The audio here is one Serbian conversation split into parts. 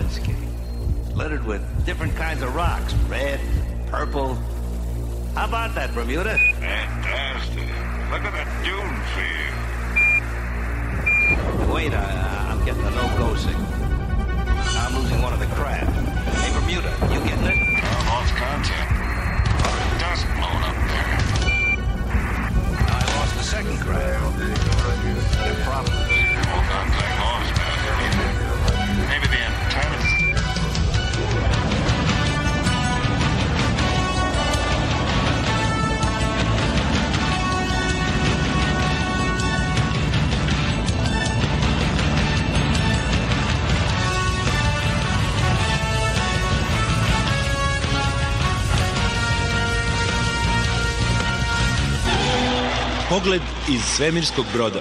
landscape, littered with different kinds of rocks, red, purple. How about that, Bermuda? Fantastic. Look at the dune field. Wait, I'm getting a no-go signal. I'm losing one of the crabs. Hey, Bermuda, you getting it? I lost contact. Dust blowing up there. I lost the second crab. No problem. No contact lost, man. Maybe the antennas. Pogled iz svemirskog broda.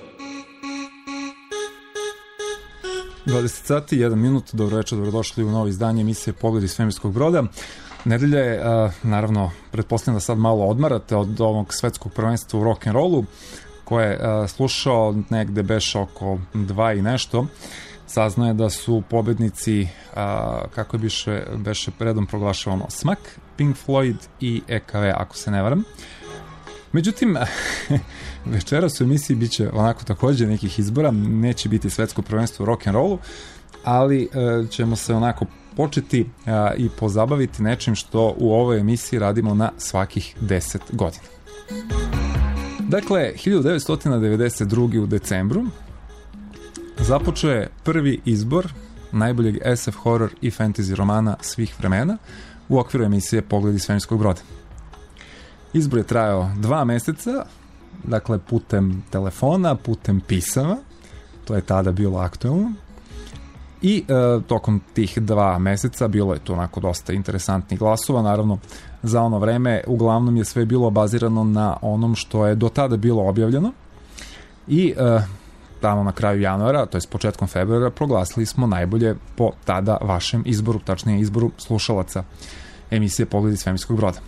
20 sati, 1 minut, dobro večer, dobrodošli u novo izdanje emisije Pogled iz svemirskog broda. Nedelja je, naravno, pretpostavljam da sad malo odmarate od ovog svetskog prvenstva u rock'n'rollu, koje je slušao negde beše oko 2 i nešto. Saznao je da su pobednici, kako je beše redom proglašavano, Smak, Pink Floyd i EKV, ako se ne varam. Međutim, večeras u emisiji bit će onako takođe nekih izbora, neće biti svetsko prvenstvo u rock'n'rollu, ali ćemo se onako početi i pozabaviti nečim što u ovoj emisiji radimo na svakih 10 godina. Dakle, 1992. u decembru započeo je prvi izbor najboljeg SF horror i fantasy romana svih vremena u okviru emisije Pogled iz svemirskog broda. Izbor je trajao 2 meseca, dakle putem telefona, putem pisama, to je tada bilo aktuelno, i tokom tih 2 meseca bilo je to onako dosta interesantnih glasova, naravno za ono vreme uglavnom je sve bilo bazirano na onom što je do tada bilo objavljeno i tamo na kraju januara, to je s početkom februara, proglasili smo najbolje po tada vašem izboru, tačnije izboru slušalaca emisije Pogled iz svemirskog broda.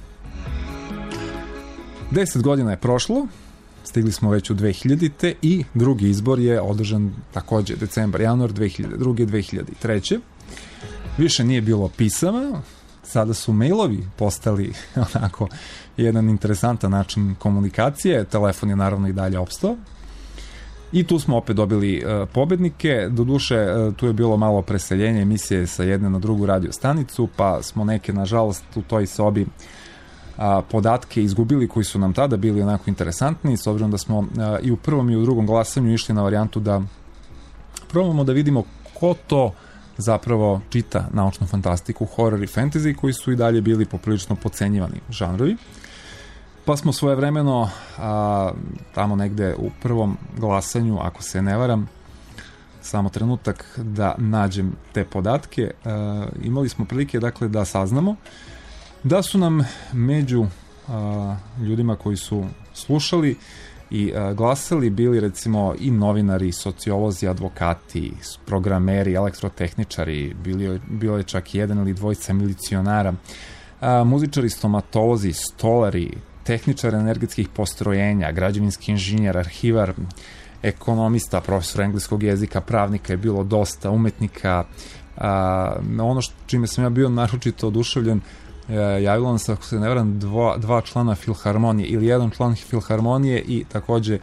10 godina je prošlo, stigli smo već u 2000-te i drugi izbor je održan takođe decembar-januar 2002. 2003. Više nije bilo pisama, sada su mailovi postali onako jedan interesantan način komunikacije, telefon je naravno i dalje opstao. I tu smo opet dobili pobednike, doduše tu je bilo malo preseljenje emisije sa jedne na drugu radio stanicu, pa smo neke nažalost u toj sobi podatke izgubili koji su nam tada bili onako interesantni, s obzirom da smo i u prvom i u drugom glasanju išli na varijantu da probamo da vidimo ko to zapravo čita naučnu fantastiku, horror i fantasy, koji su i dalje bili poprilično podcenjivani žanrovi. Pa smo svojevremeno tamo negde u prvom glasanju, ako se ne varam, samo trenutak da nađem te podatke, imali smo prilike dakle da saznamo da su nam među ljudima koji su slušali i glasali bili recimo i novinari, sociolozi, advokati, programeri, elektrotehničari, bilo je čak jedan ili dvojica milicionara, muzičari, stomatolozi, stolari, tehničar energetskih postrojenja, građevinski inženjer, arhivar, ekonomista, profesor engleskog jezika, pravnika je bilo dosta, umetnika. Ono čime sam ja bio naročito oduševljen, javilo nam se, ako se ne varam, 2 člana filharmonije ili 1 član filharmonije i takođe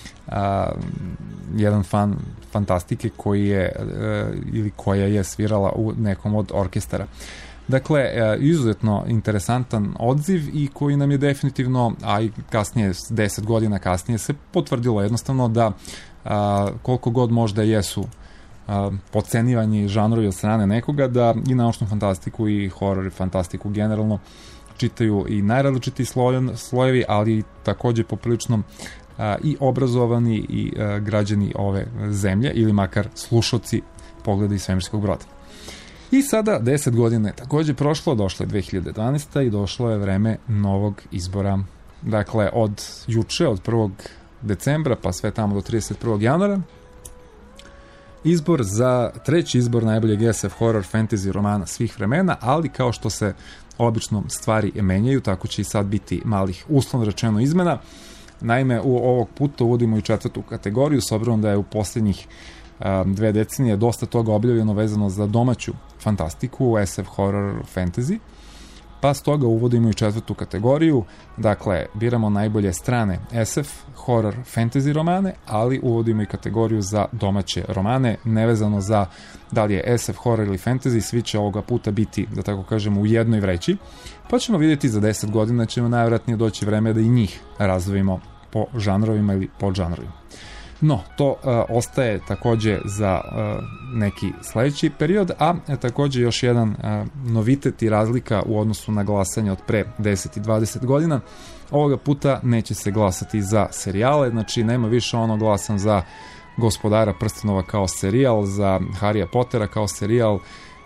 jedan fan fantastike koji je ili koja je svirala u nekom od orkestara. Dakle, izuzetno interesantan odziv i koji nam je definitivno, a i kasnije, 10 godina kasnije, se potvrdilo jednostavno da koliko god možda jesu podcenjivani žanrovi od strane nekoga, da i naučnu fantastiku i horor i fantastiku generalno čitaju i najrazličitiji slojevi, ali takođe poprilično i obrazovani i građani ove zemlje, ili makar slušoci Pogleda iz svemirskog broda. I sada 10 godina je takođe prošlo, došlo je 2012. i došlo je vreme novog izbora. Dakle, od juče, od 1. decembra pa sve tamo do 31. januara, izbor za treći izbor najboljeg SF horror fantasy romana svih vremena, ali kao što se obično stvari menjaju, tako će i sad biti malih uslovno rečeno izmena. Naime, u ovog puta uvodimo i 4. kategoriju, s obzirom da je u posljednjih 2 decenije dosta toga objavljeno vezano za domaću fantastiku, SF, horror, fantasy, pa stoga uvodimo i 4. kategoriju, dakle, biramo najbolje strane SF, horror, fantasy romane, ali uvodimo i kategoriju za domaće romane, nevezano za da li je SF, horror ili fantasy, svi će ovoga puta biti, da tako kažemo, u jednoj vreći, pa ćemo vidjeti za 10 godina ćemo najvjerojatnije doći vreme da i njih razvojimo po žanrovima ili podžanrovima. No, to ostaje takođe za neki sledeći period, a takođe još jedan novitet i razlika u odnosu na glasanje od pre 10 i 20 godina. Ovoga puta neće se glasati za serijale, znači nema više ono glasam za Gospodara prstenova kao serijal, za Harrya Pottera kao serijal,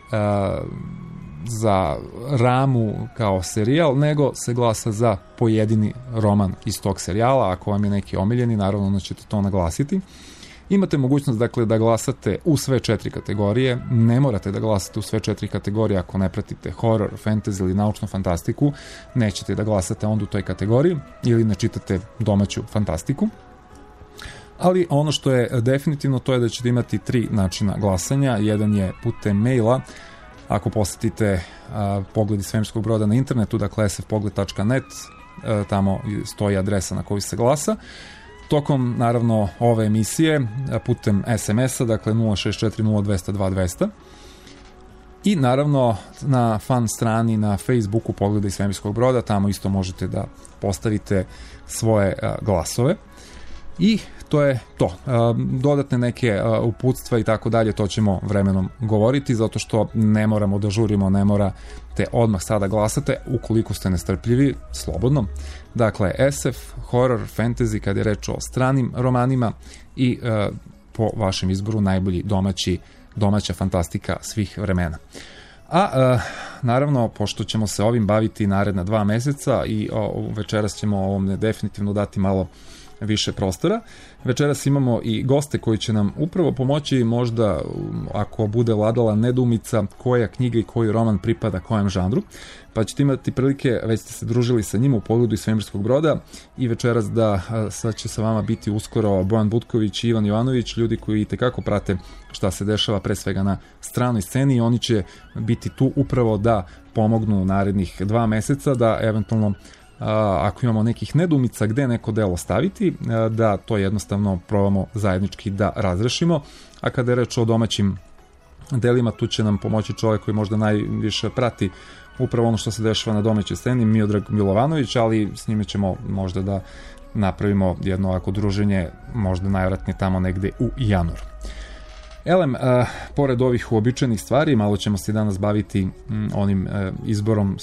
za Ramu kao serijal, nego se glasa za pojedini roman iz tog serijala. Ako vam je neki omiljeni, naravno onda ćete to naglasiti. Imate mogućnost, dakle, da glasate u sve 4 kategorije. Ne morate da glasate u sve 4 kategorije ako ne pratite horror, fantasy ili naučnu fantastiku. Nećete da glasate onda u toj kategoriji ili ne čitate domaću fantastiku. Ali ono što je definitivno to je da ćete imati 3 načina glasanja. Jedan je putem maila. Ako posetite Pogledi svemirskog broda na internetu, dakle sfpogled.net, tamo stoji adresa na koju se glasa. Tokom, naravno, ove emisije, putem SMS-a, dakle 064 0200 2200. I naravno na fan strani na Facebooku Pogleda iz svemirskog broda, tamo isto možete da postavite svoje glasove. I to je to. Dodatne neke uputstva i tako dalje, to ćemo vremenom govoriti, zato što ne moramo da žurimo, ne morate odmah sada glasate, ukoliko ste nestrpljivi, slobodno. Dakle, SF, horror, fantasy, kad je reč o stranim romanima i po vašem izboru najbolji domaća fantastika svih vremena. A naravno, pošto ćemo se ovim baviti naredna 2 meseca i večeras ćemo ovom definitivno dati malo više prostora. Večeras imamo i goste koji će nam upravo pomoći, možda ako bude vladala nedoumica koja knjiga i koji roman pripada kojem žanru, pa ćete imati prilike, već ste se družili sa njima u Pogledu iz svemirskog broda i večeras sad će sa vama biti uskoro Bojan Butković i Ivan Jovanović, ljudi koji itekako prate šta se dešava pre svega na stranoj sceni i oni će biti tu upravo da pomognu narednih 2 meseca da eventualno ako imamo nekih nedumica gde neko delo staviti, da to jednostavno probamo zajednički da razrešimo. A kada je reč o domaćim delima, tu će nam pomoći čovjek koji možda najviše prati upravo ono što se dešava na domaćoj sceni, Miodrag Milovanović, ali s njime ćemo možda da napravimo jedno ovako druženje, možda najvratnije tamo negde u januaru. Elem, pored ovih uobičajenih stvari, malo ćemo se danas baviti onim izborom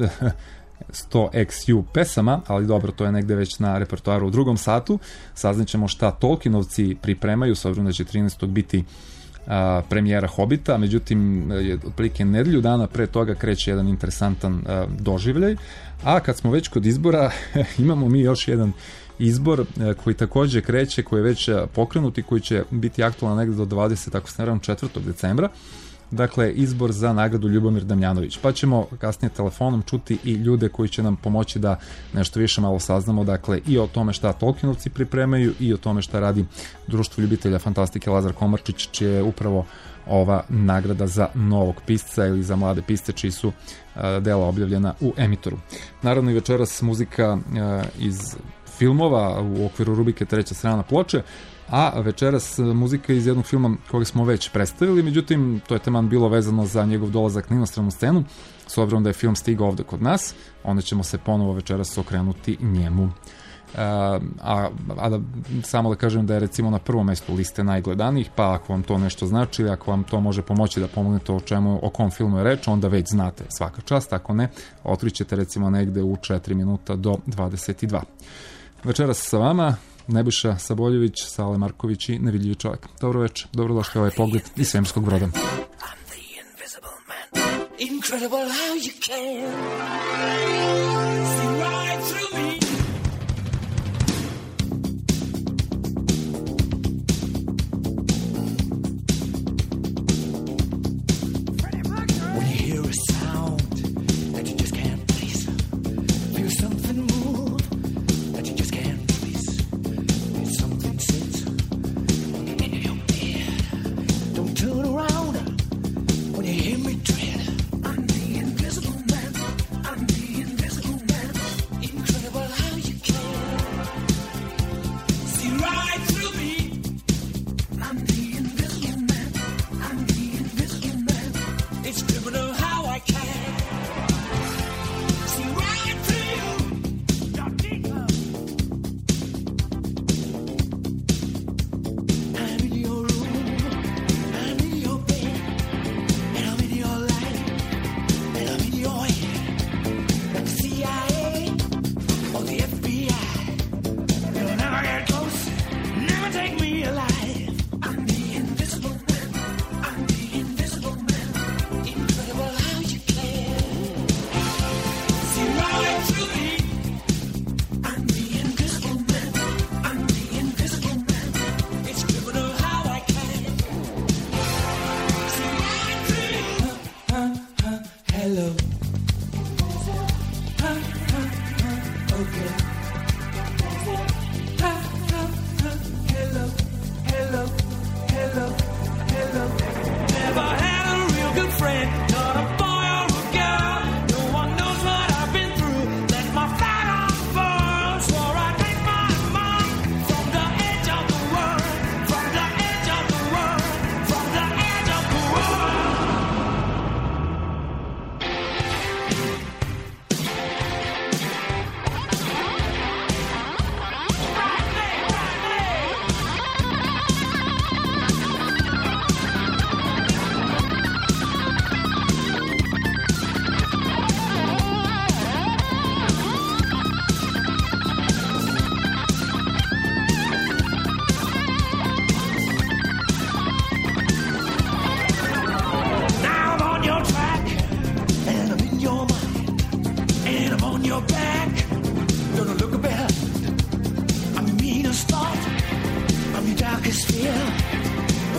100 XU pesama, ali dobro, to je negde već na repertoaru u 2. satu. Saznaćemo šta Tolkienovci pripremaju, s obzirom da će 13. biti premijera Hobita, međutim, otprilike nedelju dana pre toga kreće jedan interesantan doživljaj, a kad smo već kod izbora, imamo mi još jedan izbor koji takođe kreće, koji je već pokrenut i koji će biti aktualan negde do 20, ako se ne varam, 4. decembra. Dakle, izbor za nagradu Ljubomir Damjanović. Pa ćemo kasnije telefonom čuti i ljude koji će nam pomoći da nešto više malo saznamo, dakle, i o tome šta Tolkienovci pripremaju i o tome šta radi Društvo ljubitelja fantastike Lazar Komarčić, čije je upravo ova nagrada za novog pisca ili za mlade pisce čiji su dela objavljena u Emitoru. Naravno i večeras muzika iz filmova u okviru rubrike Treća strana ploče, a večeras muzika iz jednog filma koga smo već predstavili, međutim to je taman bilo vezano za njegov dolazak na inostranu scenu, s obzirom da je film stigao ovde kod nas, onda ćemo se ponovo večeras okrenuti njemu. Samo da kažem da je recimo na prvom mestu liste najgledanijih, pa ako vam to nešto znači ili ako vam to može pomoći da pomognete o kom filmu je reč, onda već znate, svaka čast, ako ne, otkrićete recimo negde u 4 minuta do 22. Večeras sa vama Nebojša Saboljević, Sale Marković i Nevidljivi čovjek. Dobro večer, dobrodošli u ovaj Pogled iz svemirskog broda. Incredible how you can see right through me. When you hear a sound that you just can't place, feel something move that you just can't trace. Something sits in your beard.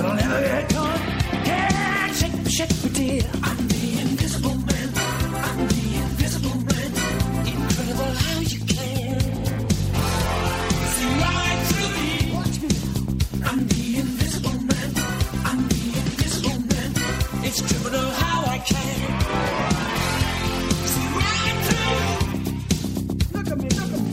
I'll never get caught. Yeah, shake me, dear. I'm the invisible man. I'm the invisible man. Incredible how you can see right through me. Watch me. I'm the invisible man. I'm the invisible man. It's criminal how I can see right through. Look at me, look at me.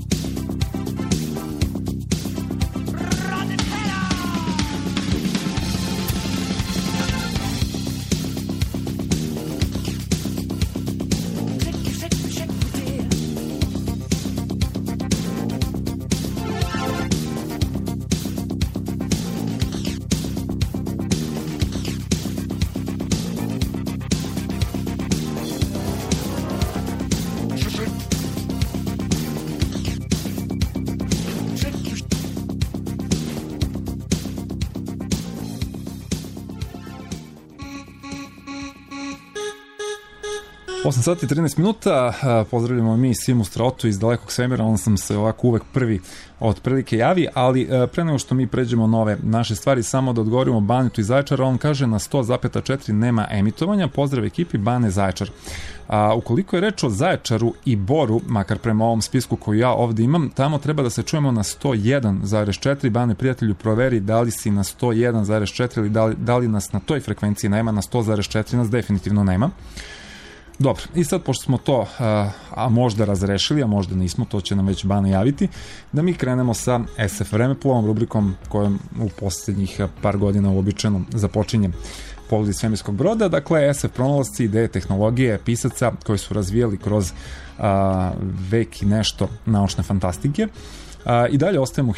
Osam sati i 13 minuta, pozdravljamo mi Simu Strotu iz dalekog svemira, on sam se ovako uvek prvi od prilike javi, ali pre nego što mi pređemo na ove naše stvari, samo da odgovorimo Banetu iz Zaječara, on kaže na 100,4 nema emitovanja, pozdrav ekipi Bane Zaječar. Ukoliko je reč o Zaječaru i Boru, makar prema ovom spisku koji ja ovde imam, tamo treba da se čujemo na 101,4, Bane prijatelju proveri da li si na 101,4 ili da li nas na toj frekvenciji nema, na 100,4 nas definitivno nema. Dobro, i sad pošto smo to a možda razrešili, a možda nismo, to će nam već Bana javiti, da mi krenemo sa SF Vremeplovom, rubrikom kojom u posljednjih par godina uobičajeno započinjem Pogled iz svemirskog broda. Dakle, SF pronalasci, ideje, tehnologije, pisaca koji su razvijali kroz vek i nešto naučne fantastike. I dalje ostajemo u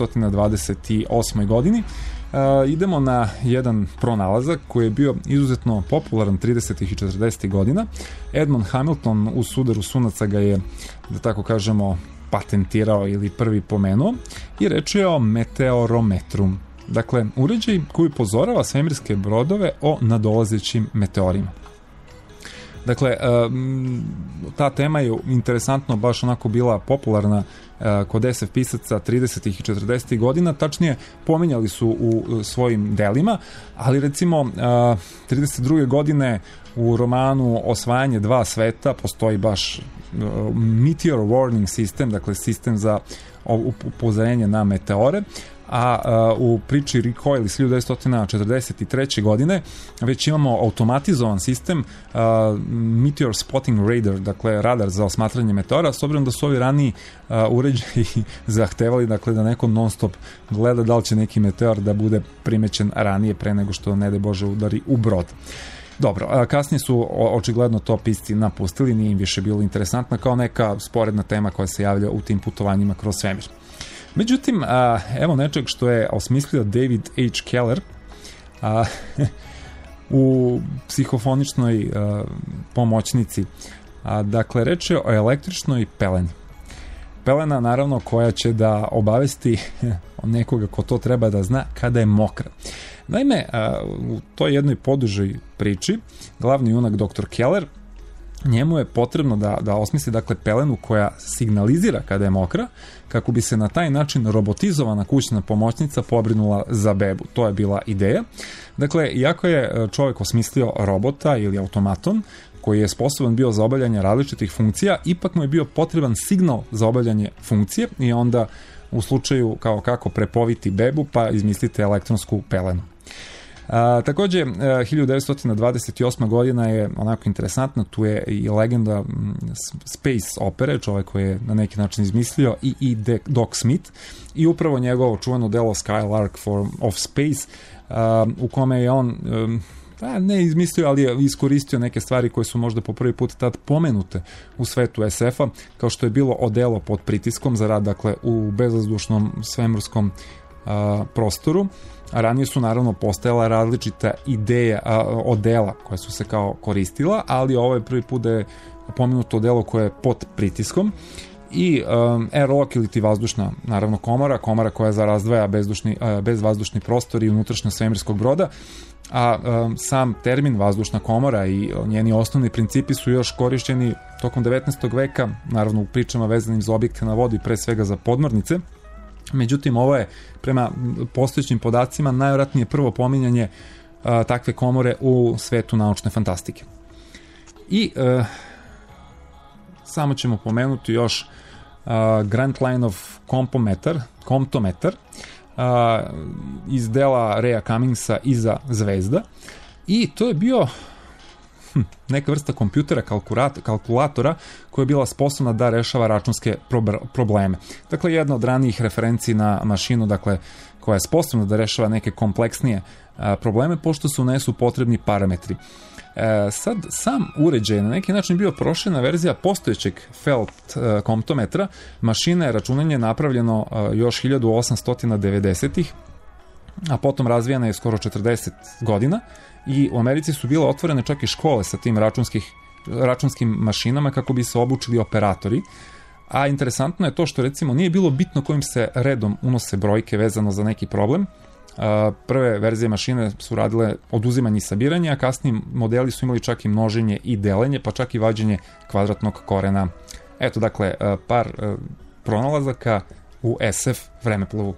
1928. godini. Idemo na jedan pronalazak koji je bio izuzetno popularan 30. i 40. godina. Edmond Hamilton u sudaru sunaca ga je, da tako kažemo, patentirao ili prvi pomenuo i reč je o meteorometru. Dakle, uređaj koji upozorava svemirske brodove o nadolazećim meteorima. Dakle, ta tema je interesantno baš onako bila popularna kod SF pisaca 30. i 40. godina, tačnije pominjali su u svojim delima, ali recimo 32. godine u romanu Osvajanje dva sveta postoji baš Meteor Warning System, dakle sistem za upozorenje na meteore, a u priči Recoil iz 1943. godine već imamo automatizovan sistem Meteor Spotting Radar, dakle radar za osmatranje meteora, s obzirom da su ovi raniji uređaji zahtevali, dakle, da neko non stop gleda da li će neki meteor da bude primećen ranije pre nego što, ne daj Bože, udari u brod. Dobro, kasnije su očigledno to pisci napustili, nije im više bilo interesantno, kao neka sporedna tema koja se javlja u tim putovanjima kroz svemir. Međutim, evo nečeg što je osmislio David H. Keller u psihofoničnoj pomoćnici. Dakle, reč je o električnoj peleni. Pelena, naravno, koja će da obavesti nekoga ko to treba da zna kada je mokra. Naime, u toj jednoj podužoj priči, glavni junak dr. Keller, njemu je potrebno da osmisli, dakle, pelenu koja signalizira kada je mokra, kako bi se na taj način robotizovana kućna pomoćnica pobrinula za bebu. To je bila ideja. Dakle, iako je čovjek osmislio robota ili automaton koji je sposoban bio za obavljanje različitih funkcija, ipak mu je bio potreban signal za obavljanje funkcije i onda u slučaju kao kako prepoviti bebu, pa izmislite elektronsku pelenu. Takođe, 1928. godina je onako interesantna, tu je i legenda space opere, čovjek koji je na neki način izmislio, i Doc Smith, i upravo njegovo čuveno delo Skylark of Space, u kome je on ne izmislio, ali je iskoristio neke stvari koje su možda po prvi put tad pomenute u svetu SF-a, kao što je bilo odelo pod pritiskom za rad, dakle, u bezvazdušnom svemirskom prostoru. A ranije su naravno postojala različita ideja odela koja su se kao koristila, ali ovo je prvi put da je pomenuto odelo koje je pod pritiskom, i airlock ili ti vazdušna, naravno, komora koja razdvaja bezvazdušni prostor i unutrašnja svemirskog broda, a sam termin vazdušna komora i njeni osnovni principi su još korišćeni tokom 19. veka, naravno u pričama vezanim za objekte na vodi, pre svega za podmornice, Međutim, ovo je prema postojećim podacima najvjerojatnije prvo pominjanje takve komore u svetu naučne fantastike. I samo ćemo pomenuti još Grantlineov komptometar iz dela Raya Cummingsa Iza zvezda, i to je bio neka vrsta kompjutera, kalkulatora koja je bila sposobna da rešava računske probleme. Dakle, jedna od ranijih referenciji na mašinu, dakle, koja je sposobna da rešava neke kompleksnije probleme, pošto se unesu potrebni parametri. Sad, sam uređaj na neki način bio proširena verzija postojećeg Felt komptometra. Mašina je računanje napravljeno još 1890-ih, a potom razvijena je skoro 40 godina, i u Americi su bile otvorene čak i škole sa tim računskim mašinama kako bi se obučili operatori. A interesantno je to što, recimo, nije bilo bitno kojim se redom unose brojke vezano za neki problem. Prve verzije mašine su radile oduzimanje i sabiranje, a kasniji modeli su imali čak i množenje i delenje, pa čak i vađenje kvadratnog korena. Eto, dakle, par pronalazaka u SF vremeplovu.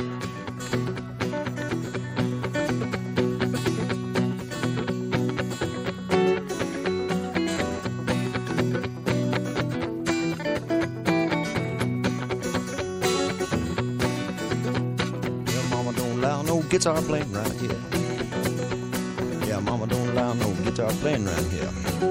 Guitar playing right here. Yeah, mama don't allow no guitar playing right here.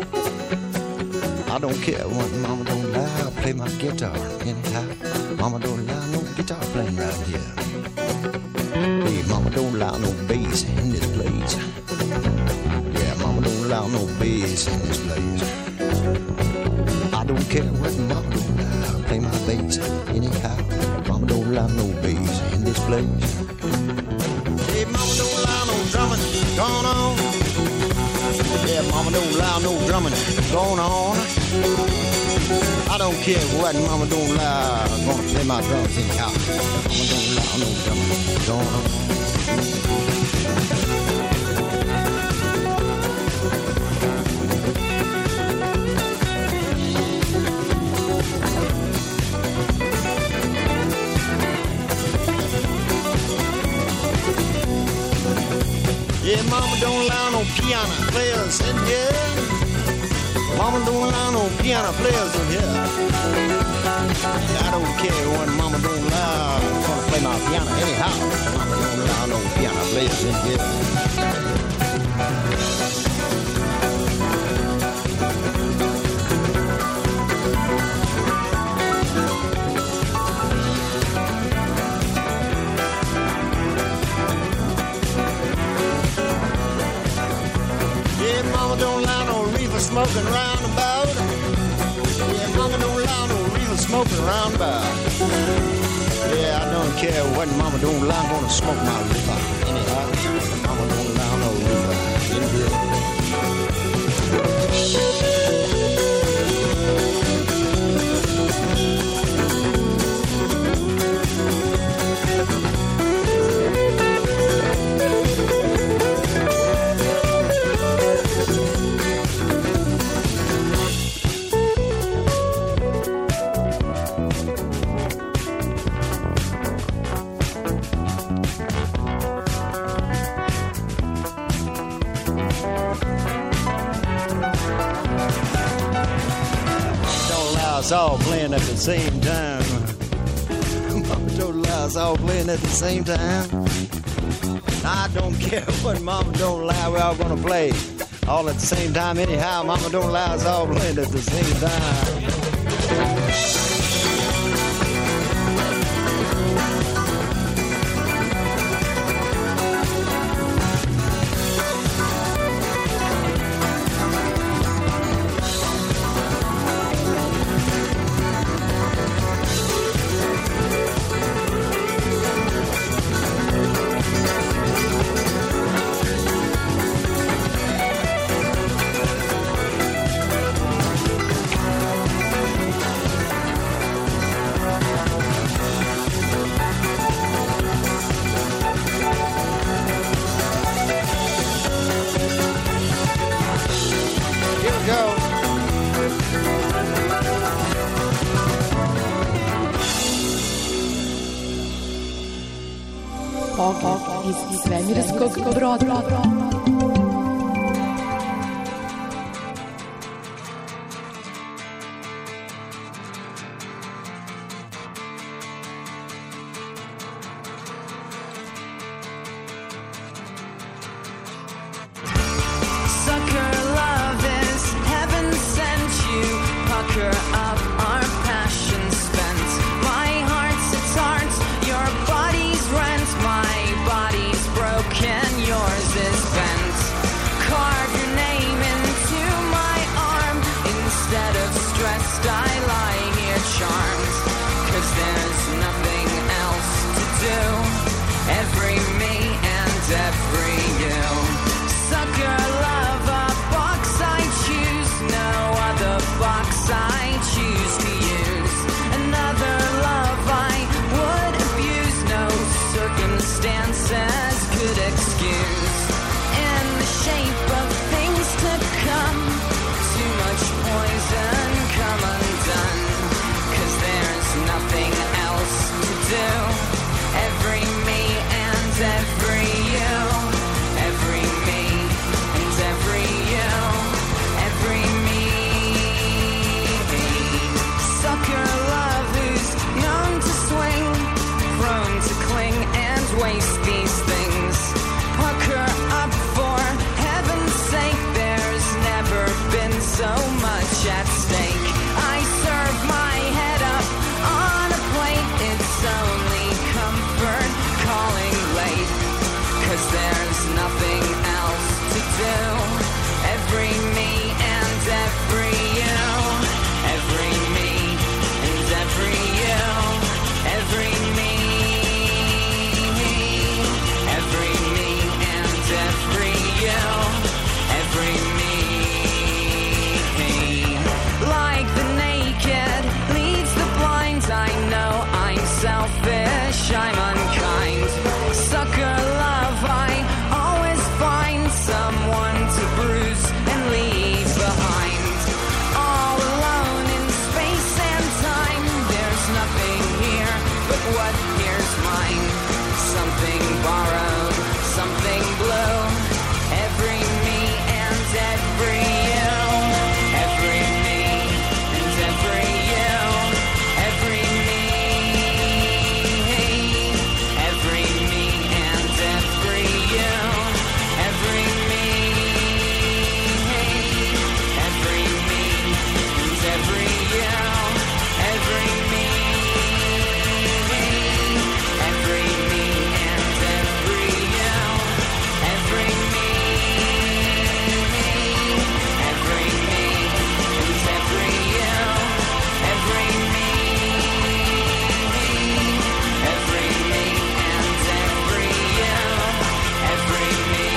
I don't care what mama don't allow, play my guitar anyhow. Mama don't allow no guitar playing right here. Hey, mama don't allow no bass in this place. Yeah, mama don't allow no bass in this place. I don't care what mama don't allow, play my bass anyhow. Mama don't allow no bass in this place. Hey, mama don't allow no drumming going on. Yeah, mama don't allow no drumming going on. I don't care what mama don't allow, I'm gonna play my drums in the house. Mama don't allow no drumming going on. Yeah, mama don't allow no piano players in here. Mama don't allow no piano players in here. I don't care what mama don't allow, I'm gonna play my piano anyhow. Mama don't allow no piano players in here. Mama don't allow no reefer smoking round about. Yeah, mama don't allow no reefer smoking round about. Yeah, I don't care what mama don't allow, I'm gonna smoke my reefer anyhow. Mama don't allow no reefer in here. It's all playing at the same time. Mama don't allow us all playing at the same time. I don't care what mama don't allow, we're all gonna play all at the same time anyhow. Mama don't allow us all playing at the same time. svemirskog broda. Sucker love is heaven sent you. Pucker up our passion spent. My heart's its heart, your body's rent. My body's broken, yours is bent. Carve your name into my arm. Instead of stressed, I lie here charmed. 'Cause there's nothing else to do. Every me and every you. Sucker love, a box I choose. No other box I choose to use. Another love I would abuse. No circumstances could excuse. In the shape of things to come. Too much poison come undone. 'Cause there's nothing else to do. Every me and every you. Every me and every you. Every me. Sucker love who's known to swing. Prone to cling and waste these things. Pucker up for heaven's sake. There's never been so much at stake. I serve my head up on a plate. It's only comfort calling late. 'Cause there's nothing else to do. Every me and every you. Every me and every you. Every me. Every me and every you. Every me. Like the naked leads the blind. I know I'm selfish, I'm unkind. Sucker love, I always find someone to bruise and leave behind. All alone in space and time. There's nothing here but what here's mine. Something borrowed, something blue. Every me and every you. Every me and every you. Every me. Every me and every you. Every me. Every me and every you. Every me. Every me and every you. Every me. Every me and every you. Every me. Every me and every you. Every me.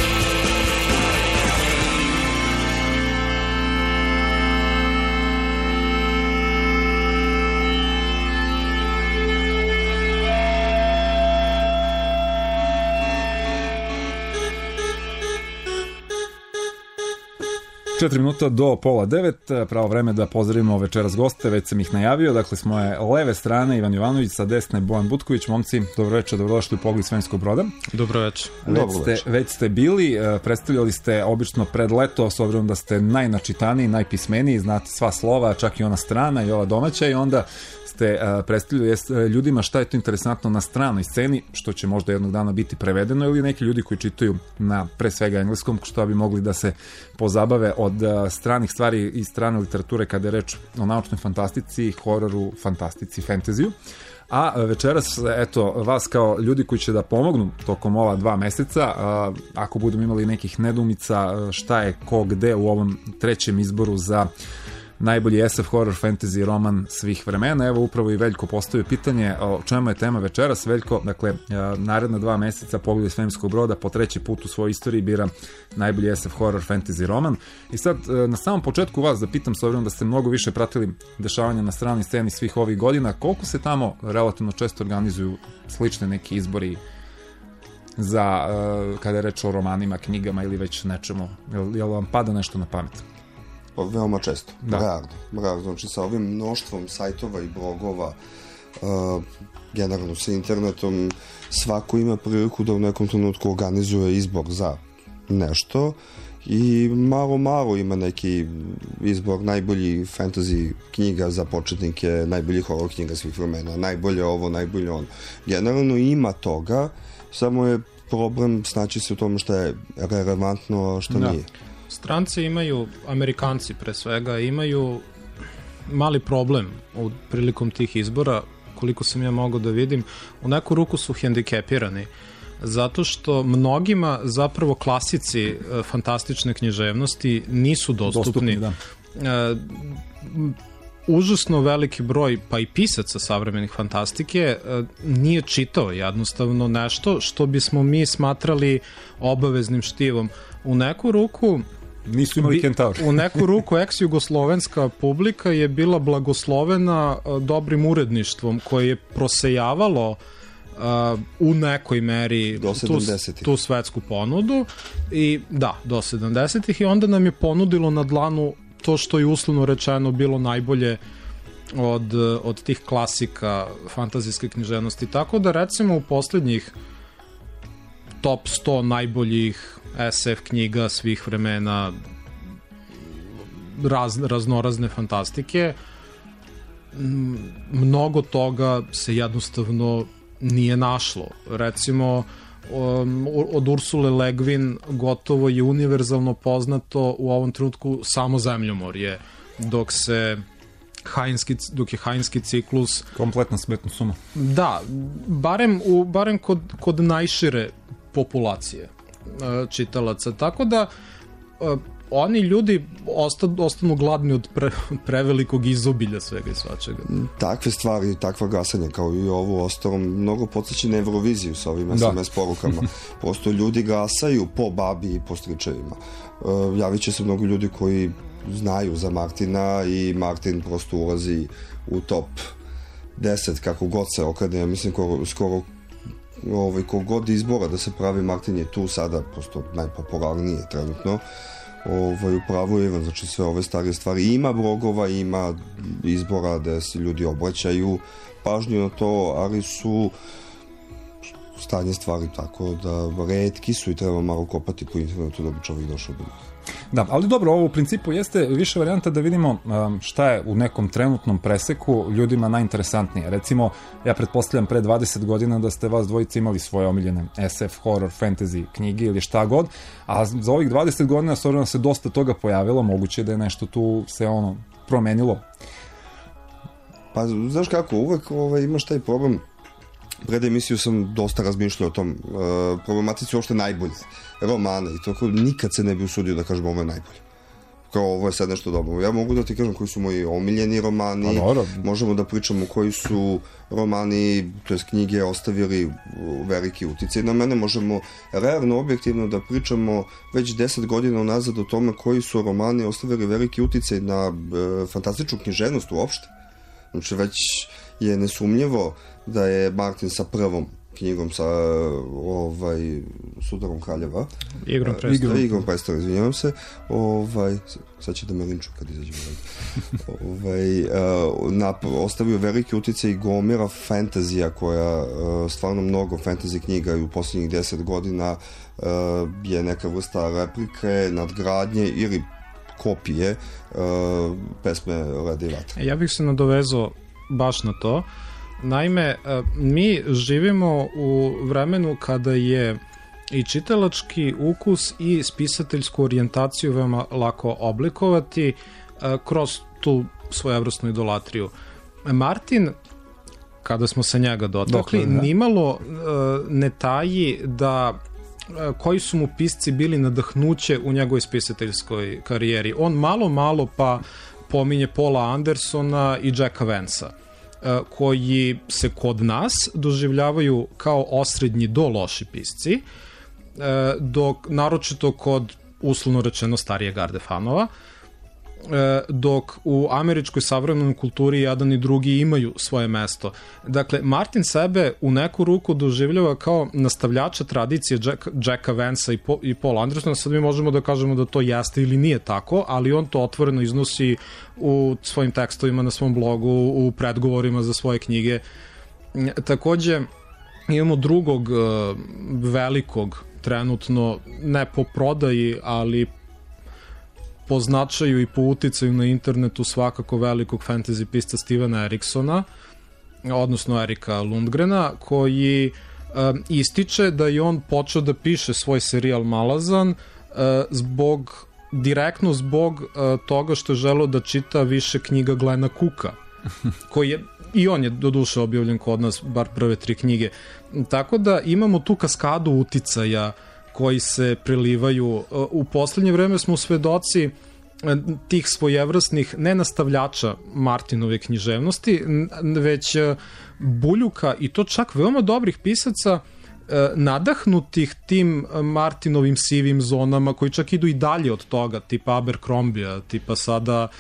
Četiri minuta do 8:30, pravo vreme da pozdravimo večeras goste, već sam ih najavio, dakle s moje leve strane Ivan Jovanović, sa desne Bojan Butković. Momci, dobro večer, dobrodošli u Pogled Svemirskog broda. Dobro večer. Već ste bili, predstavljali ste obično pred leto, s obzirom da ste najnačitaniji, najpismeniji, znate sva slova, čak i ona strana i ova domaća, i onda ste predstavljali ljudima šta je to interesantno na stranoj sceni, što će možda jednog dana biti prevedeno, ili neki ljudi koji čitaju na pre svega engleskom, što bi mogli da se pozabave od stranih stvari i strane literature kada je reč o naučnoj fantastici, hororu, fantastici, fantaziju. A večeras, eto, vas kao ljudi koji će da pomognu tokom ova 2 meseca, ako budemo imali nekih nedoumica šta je ko gde u ovom trećem izboru za najbolji SF horror fantasy roman svih vremena. Evo, upravo i Veljko postavio pitanje o čemu je tema večeras. Veljko, dakle, naredna 2 meseca Pogled Svemirskog broda po 3. put u svojoj istoriji bira najbolji SF horror fantasy roman. I sad, na samom početku vas da pitam, s obzirom da ste mnogo više pratili dešavanja na stranoj sceni svih ovih godina, koliko se tamo relativno često organizuju slične neki izbori za, kada je reč o romanima, knjigama ili već nečemu? Jel vam pada nešto na pamet? Veoma često, rarno. Znači sa ovim mnoštvom sajtova i blogova generalno sa internetom svako ima priliku da u nekom trenutku organizuje izbor za nešto i malo ima neki izbor najbolji fantasy knjiga za početnike, najbolji horror knjiga svih vremena, najbolje ovo, najbolje ono. Generalno ima toga, samo je problem snaći se u tome što je relevantno, a što nije. Stranci imaju, Amerikanci pre svega, imaju mali problem prilikom tih izbora, koliko sam ja mogao da vidim, u neku ruku su hendikepirani, zato što mnogima zapravo klasici fantastične književnosti nisu dostupni. Užasno veliki broj, pa i pisaca savremenih fantastike nije čitao jednostavno nešto što bismo mi smatrali obaveznim štivom. U neku ruku nisu imali Kentaur. U neku ruku ex-jugoslovenska publika je bila blagoslovena dobrim uredništvom koje je prosejavalo u nekoj meri tu svetsku ponudu i do 70-ih i onda nam je ponudilo na dlanu to što je uslovno rečeno bilo najbolje od tih klasika fantazijske književnosti. Tako da recimo u poslednjih top 100 najboljih SF knjiga svih vremena raznorazne fantastike, mnogo toga se jednostavno nije našlo. Recimo od Ursule Le Guin gotovo je univerzalno poznato u ovom trenutku samo Zemljomorje, dok je Hajnski ciklus kompletna smetna suma. Da, barem kod najšire populacije čitalaca, tako da oni ljudi ostanu gladni od prevelikog izobilja svega i svačega. Takve stvari, takva gasanja kao i ovo ostalo mnogo podsjeća na Euroviziju sa ovim SMS porukama. Prosto ljudi gasaju po babi i po stričevima. Javit će se mnogo ljudi koji znaju za Martina i Martin prosto ulazi u top 10 kako god se okrene. Ja mislim skoro kogod izbora da se pravi, Martin je tu sada prosto najpopularnije trenutno. Upravo Ivan, znači sve ove starije stvari, ima blogova, ima izbora da se ljudi obraćaju pažnju na to, ali su stanje stvari tako da retki su i treba malo kopati po internetu da bi čovjek došao do njih. Da, ali dobro, ovo u principu jeste više varijanta da vidimo šta je u nekom trenutnom preseku ljudima najinteresantnije. Recimo, ja pretpostavljam pre 20 godina da ste vas dvojice imali svoje omiljene SF, horror, fantasy knjige ili šta god, a za ovih 20 godina s obzirom se dosta toga pojavilo, moguće da je nešto tu se promenilo. Pa, znaš kako, uvek imaš taj problem. Pred emisiju sam dosta razmišljao o tom problematici uopšte najbolje romana i to nikad se ne bi usudio da kažem ovo je najbolje. Kao ovo je sad nešto dobro. Ja mogu da ti kažem koji su moji omiljeni romani, možemo da pričamo koji su romani, to jest knjige ostavili veliki uticaj na mene, možemo realno, objektivno da pričamo već 10 godina unazad o tome koji su romani ostavili veliki uticaj na fantastičnu književnost uopšte. Znači već je nesumnjivo da je Martin sa prvom knjigom sa Sudarom kraljeva Igrom prestara, izvinjavam se, sad će da me linču kad izađemo ostavio veliki uticaj gomira fantazija koja stvarno mnogo fantasy knjiga i u posljednjih 10 godina je neka vrsta replike, nadgradnje ili kopije pesme Leda i vatre. Ja bih se nadovezao baš na to. Naime, mi živimo u vremenu kada je i čitalački ukus i spisateljsku orijentaciju veoma lako oblikovati kroz tu svojevrsnu idolatriju. Martin, kada smo se njega dotakli, nimalo ne taji da koji su mu pisci bili nadahnuće u njegovoj spisateljskoj karijeri. On malo pa pominje Paula Andersona i Jacka Vansa, koji se kod nas doživljavaju kao osrednji do loši pisci, dok naročito kod uslovno rečeno starije garde fanova dok u američkoj savremenoj kulturi jedan i drugi imaju svoje mesto. Dakle, Martin sebe u neku ruku doživljava kao nastavljača tradicije Jacka Vansa i Paul Andersona. Sad mi možemo da kažemo da to jeste ili nije tako, ali on to otvoreno iznosi u svojim tekstovima na svom blogu, u predgovorima za svoje knjige. Takođe, imamo drugog velikog, trenutno ne po prodaji, ali po značaju i po uticaju na internetu svakako velikog fantasy pisca Stevena Eriksona, odnosno Erika Lundgrena, koji ističe da je on počeo da piše svoj serijal Malazan direktno zbog toga što je želeo da čita više knjiga Glena Cooka, koji je, i on je doduše objavljen kod nas, bar prve 3 knjige. Tako da imamo tu kaskadu uticaja koji se prelivaju. U poslednje vreme smo svedoci tih svojevrsnih nenastavljača Martinove književnosti, već buljuka, i to čak veoma dobrih pisaca, nadahnutih tim Martinovim sivim zonama, koji čak idu i dalje od toga, tipa Abercrombija, tipa sada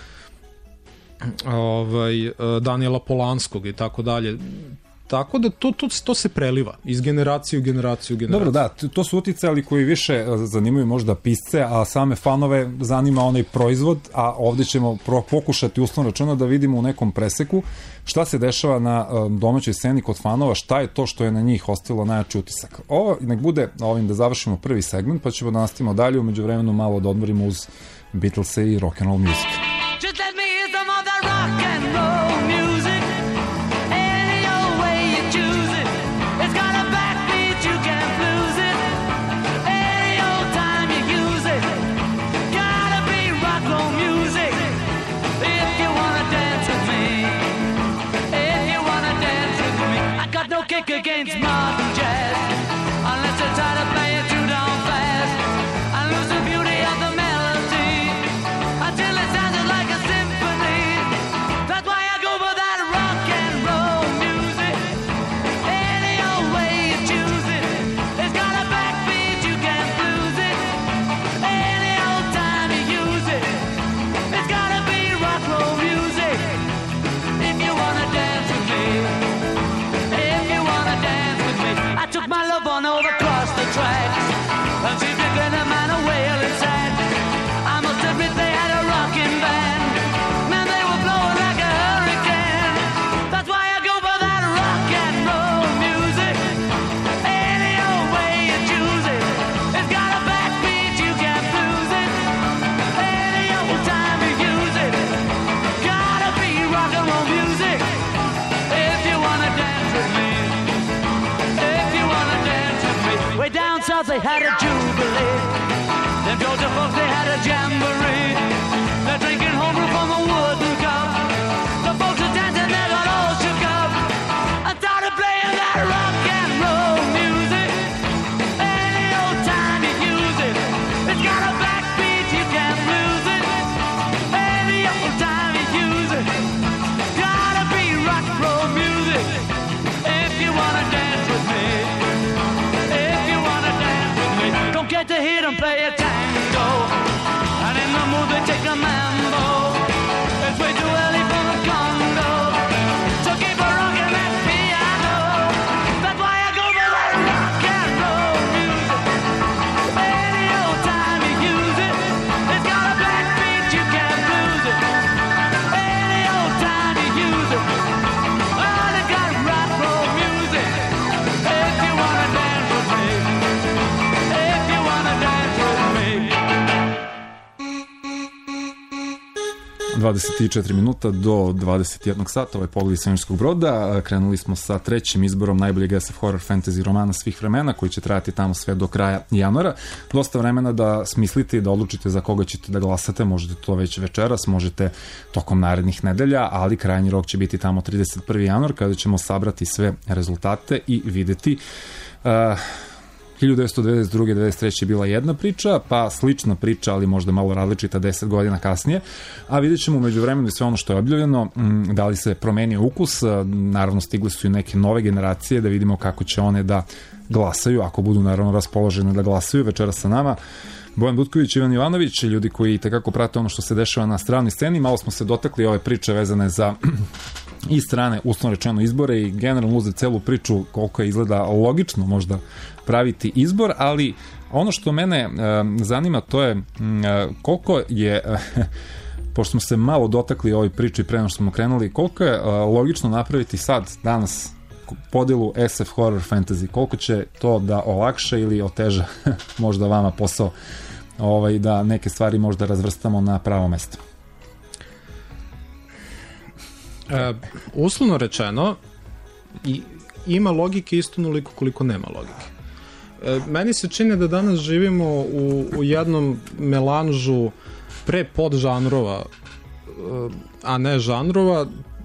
Daniela Polanskog i tako dalje. Tako da to se preliva iz generacije u generaciju. Dobro, da, to su uticaji koji više zanimaju možda pisce, a same fanove zanima onaj proizvod, a ovde ćemo pokušati uslovno računa da vidimo u nekom preseku šta se dešava na domaćoj sceni kod fanova, šta je to što je na njih ostavilo najjači utisak. Ovo nek bude ovim da završimo prvi segment, pa ćemo da nastavimo dalje, umeđu vremenu malo da odmorimo uz Beatlese i rock'n'roll music. Just let me hear some of that rock and roll music. Any old way you choose it. It's got a backbeat, you can't lose it. Any old time you use it. Gotta be rock and roll music. If you wanna dance with me. If you wanna dance with me. I got no kick against modern jazz. Unless you try to play it too down fast. I lose the beauty of the melody. Until it sounded like a symphony. That's why I go for that rock and roll music. Any old way you choose it. It's got a backbeat, you can't lose it. Any old time you use it. It's gotta be rock and roll music. If you wanna dance with me. If you wanna dance with me. I took my love on over across the tracks. And she's taking a man away and sad. I must admit they had a rockin' band. Man, they were blowing like a hurricane. That's why I go for that rock and roll music. Any old way you choose it. It's got a backbeat, you can't lose it. Any old time you use it. Gotta be rock and roll music. If you wanna dance with me. If you wanna dance with me. Way down south they had a jubilee. Them Georgia folks, they had a jamboree. They're drinking homebrew from a wooden cup. The folks are dancing, they got all shook up. I started playing that rock and roll music. Any old time you use it. It's got a backbeat, you can't lose it. Any old time you use it. Gotta be rock and roll music. If you wanna dance with me. If you wanna dance with me. Don't get to hear them play a tango. And in the mood they take a mambo. It's way too early for the Congo. So keep a rockin' that piano. That's why I go for that rock and roll music. Any old time you use it. It's got a backbeat, you can't lose it. Any old time you use it. Oh, they got rock and roll music. If you wanna dance with me. If you wanna dance with me. 24 minuta do 21 sata, ovo je Pogled iz svemirskog broda. Krenuli smo sa trećim izborom najboljeg SF horror fantasy romana svih vremena, koji će trajati tamo sve do kraja januara. Dosta vremena da smislite i da odlučite za koga ćete da glasate, možete to već večeras, možete tokom narednih nedelja, ali krajnji rok će biti tamo 31. januar, kada ćemo sabrati sve rezultate i videti 1992. 93. je bila jedna priča, pa slična priča, ali možda malo različita 10 godina kasnije, a vidjet ćemo umeđu vremenu i sve ono što je objavljeno, da li se promenio ukus, naravno stigli su i neke nove generacije, da vidimo kako će one da glasaju, ako budu naravno raspoložene da glasaju večera sa nama. Bojan Butković, Ivan Jovanović, ljudi koji tekako prate ono što se dešava na stranoj sceni. Malo smo se dotakli ove priče vezane za i strane, uslovno rečeno, izbore i generalno uzeti celu priču koliko je izgleda logično možda praviti izbor, ali ono što mene zanima to je koliko je pošto smo se malo dotakli ovoj priči pre nego što smo krenuli, koliko je logično napraviti sad, danas, podelu SF horror fantasy, koliko će to da olakša ili oteža možda vama posao da neke stvari možda razvrstamo na pravo mesto? Uslovno rečeno, ima logike isto onoliko koliko nema logike. Meni se čini da danas živimo u jednom melanžu pre podžanrova, a ne žanrova,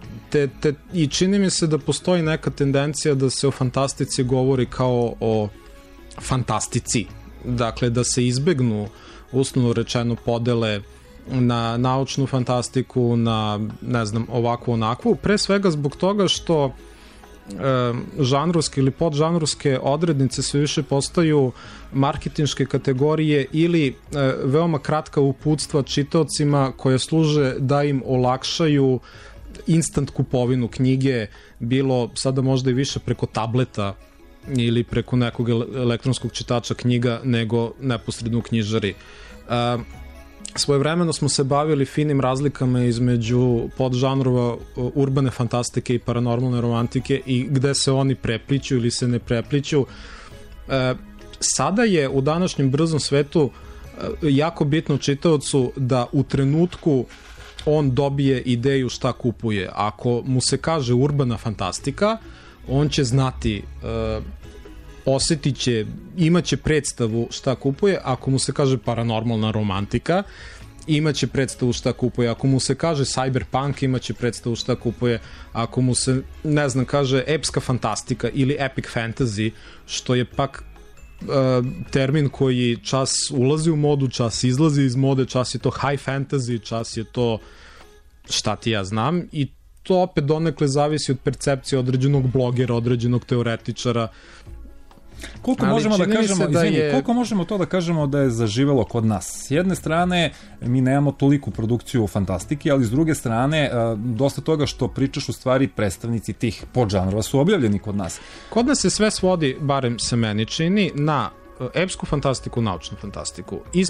i čini mi se da postoji neka tendencija da se o fantastici govori kao o fantastici. Dakle, da se izbegnu uslovno rečeno podele na naučnu fantastiku, na, ne znam, ovakvu onakvu, pre svega zbog toga što žanrovske ili podžanrovske odrednice sve više postaju marketinške kategorije ili veoma kratka uputstva čitaocima koje služe da im olakšaju instant kupovinu knjige, bilo sada možda i više preko tableta ili preko nekog elektronskog čitača knjiga nego neposredno u knjižari. Svojevremeno smo se bavili finim razlikama između podžanrova urbane fantastike i paranormalne romantike i gde se oni prepliću ili se ne prepliću. Sada je u današnjem brzom svetu jako bitno čitaocu da u trenutku on dobije ideju šta kupuje. Ako mu se kaže urbana fantastika, on će znati, osetit će, imaće predstavu šta kupuje. Ako mu se kaže paranormalna romantika, imaće predstavu šta kupuje. Ako mu se kaže cyberpunk, imaće predstavu šta kupuje. Ako mu se, ne znam, kaže epska fantastika ili epic fantasy, što je pak termin koji čas ulazi u modu, čas izlazi iz mode, čas je to high fantasy, čas je to šta ti ja znam, i to opet donekle zavisi od percepcije određenog blogera, određenog teoretičara. Koliko možemo da kažemo, koliko možemo to da kažemo da je zaživelo kod nas? S jedne strane, mi nemamo toliku produkciju fantastike, ali s druge strane, dosta toga što pričaš u stvari predstavnici tih podžanrova su objavljeni kod nas. Kod nas se sve svodi, barem se meni čini, na epsku fantastiku, naučnu fantastiku. Iz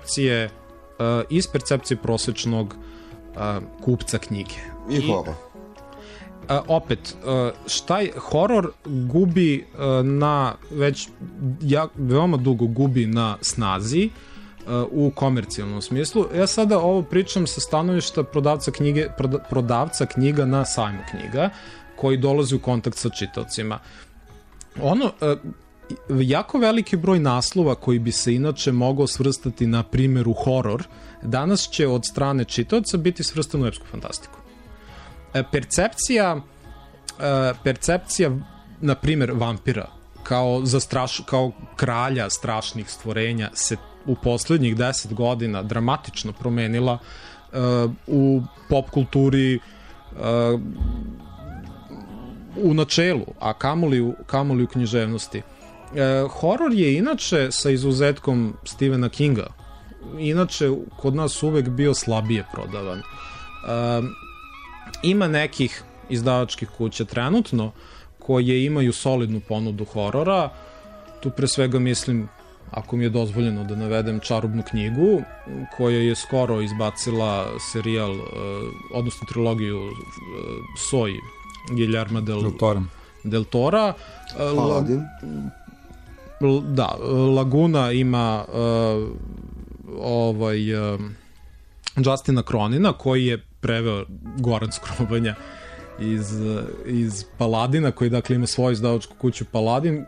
percepcije prosečnog kupca knjige. I horor. Opet, horor gubi na već veoma dugo gubi na snazi u komercijalnom smislu. Ja sada ovo pričam sa stanovišta prodavca knjiga na sajmu knjiga, koji dolazi u kontakt sa čitaocima. Jako veliki broj naslova koji bi se inače mogao svrstati na primjer u horor, danas će od strane čitaoca biti svrstan u epsku fantastiku. Percepcija na primjer vampira kao kralja strašnih stvorenja se u poslednjih 10 godina dramatično promenila u pop kulturi u načelu, a kamoli u književnosti. Horor je inače, sa izuzetkom Stephena Kinga, inače kod nas uvek bio slabije prodavan. Ima nekih izdavačkih kuća trenutno koje imaju solidnu ponudu horora. Tu pre svega mislim, ako mi je dozvoljeno da navedem, Čarobnu knjigu, koja je skoro izbacila serijal, odnosno trilogiju Soj Guillerma del Tora. Paladin. Laguna ima Justina Cronina, koji je preveo Goran Skrobanja iz Paladina, koji dakle ima svoju izdavačku kuću Paladin,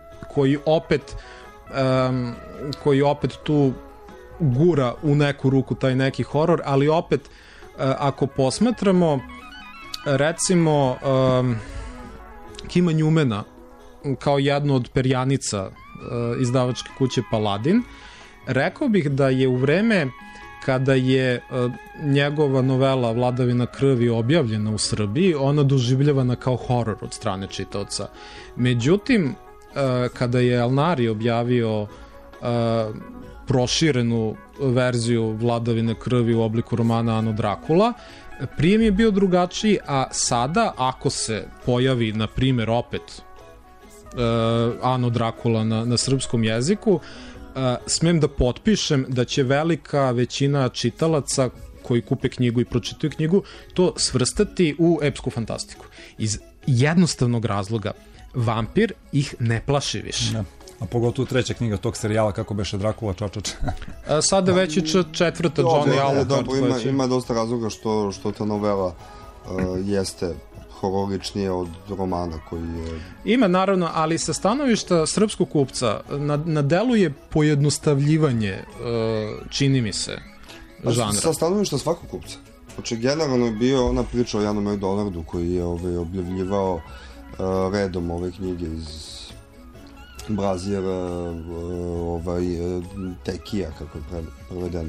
koji opet tu gura u neku ruku taj neki horor, ali opet ako posmatramo recimo Kima Njumena kao jednu od perjanica izdavačke kuće Paladin, rekao bih da je u vreme kada je njegova novela Vladavina krvi objavljena u Srbiji, ona doživljavana kao horor od strane čitaoca. Međutim, kada je Alnari objavio proširenu verziju vladavine krvi u obliku romana Ano Drakula. Prijem je bio drugačiji, a sada ako se pojavi, na primjer, opet Ano Drakula na srpskom jeziku, smem da potpišem da će velika većina čitalaca koji kupe knjigu i pročitaju knjigu to svrstati u epsku fantastiku. Iz jednostavnog razloga, vampir ih ne plaši više. Da. A pogotovo treća knjiga tog serijala, kako beše Drakula Čačač. Sada već i četvrta Johnny Alucard. Ima dosta razloga što ta novela jeste hororičnije od romana koji je... Ima, naravno, ali sa stanovišta srpskog kupca na delu je pojednostavljivanje, čini mi se, žanra. Sa stanovišta svakog kupca. Znači, generalno je bio ona priča o Janu McDonaldu koji je objavljivao redom ove knjige iz Brazira, Tekija, kako je prevedeno.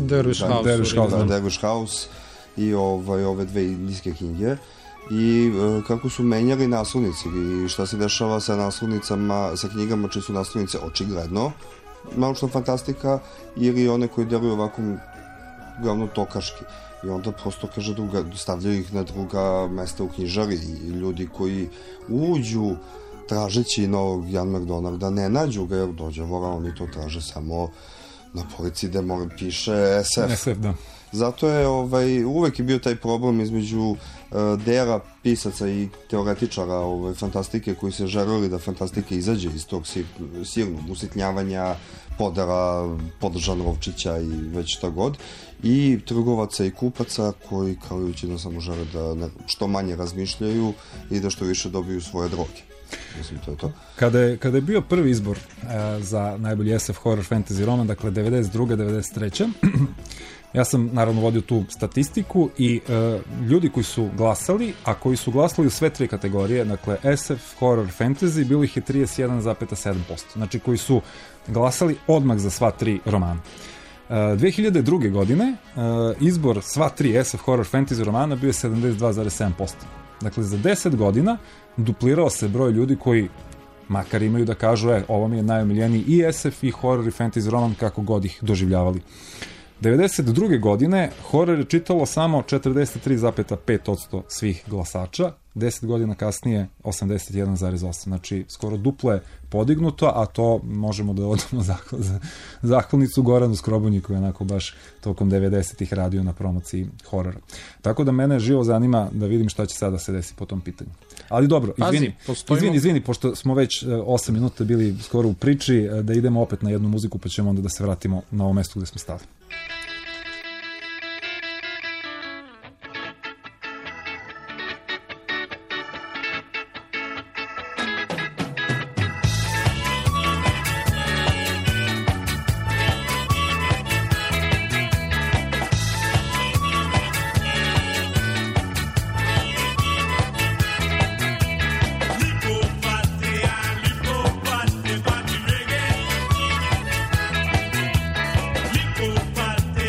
Dervish House i ove dve indijske knjige. I kako su menjali naslovnici i šta se dešava sa naslovnicama, sa knjigama čiji su naslovnice očigledno naučna fantastika ili one koji deluju ovako glavno tokaški. I onda prosto, kaže, stavljaju ih na druga mesta u knjižari i ljudi koji uđu tražeći novog Jan McDonalda ne nađu ga, jer dođe moramo mi to traže samo na polici gde piše SF. Da. Zato je uvek je bio taj problem između dela pisaca i teoretičara fantastike koji se želeli da fantastika izađe iz tog silnog usitnjavanja, podela, podržanovčića i već šta god, i trgovaca i kupaca koji kao i većina samo žele da što manje razmišljaju i da što više dobiju svoje droge. Mislim, to je to. Kada je bio prvi izbor za najbolji SF horror fantasy roman, dakle 92. 93. Ja sam naravno vodio tu statistiku i ljudi koji su glasali, a koji su glasali u sve tri kategorije, dakle SF, horror, fantasy, bilo ih je 31,7%. Znači koji su glasali odmah za sva tri romana. 2002. godine izbor sva tri SF, horror, fantasy romana bio je 72,7%. Dakle, za 10 godina duplirao se broj ljudi koji makar imaju da kažu, ovo mi je najomiljeniji i SF i horror i fantasy roman, kako god ih doživljavali. 92. godine horor je čitalo samo 43,5% svih glasača, 10 godina kasnije 81,8%. Znači, skoro duplo je podignuto, a to možemo da odamo zahvalnicu Goranu Skrobonji koji je onako baš tokom 90-ih radio na promociji horora. Tako da mene živo zanima da vidim šta će sada se desiti po tom pitanju. Ali dobro, izvini, pošto smo već 8 minuta bili skoro u priči, da idemo opet na jednu muziku pa ćemo onda da se vratimo na ovo mesto gde smo stali. Parte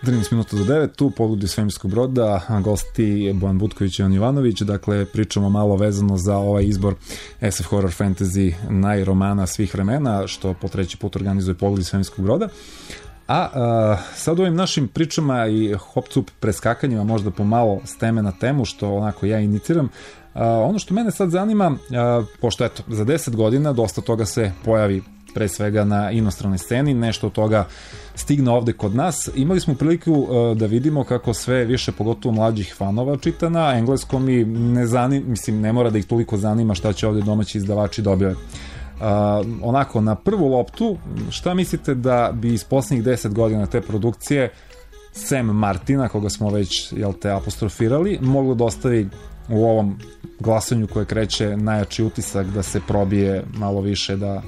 13 minuta do 9, tu Pogled iz svemirskog broda, gosti Bojan Butković i Jovan Jovanović, dakle pričamo malo vezano za ovaj izbor SF Horror Fantasy najromana svih vremena, što po treći put organizuje Pogled iz svemirskog broda. A sad ovim našim pričama i hop-cup preskakanjima možda pomalo s teme na temu, što onako ja iniciram, ono što mene sad zanima, pošto eto, za 10 godina dosta toga se pojavi pre svega na inostranoj sceni, nešto od toga stigne ovde kod nas. Imali smo priliku da vidimo kako sve više, pogotovo mlađih fanova, čita na engleskom i ne mora da ih toliko zanima šta će ovde domaći izdavači dobio. Onako, na prvu loptu, šta mislite da bi iz posljednjih 10 godina te produkcije Sam Martina, koga smo već apostrofirali, moglo da ostavi u ovom glasanju koje kreće najjači utisak da se probije malo više da...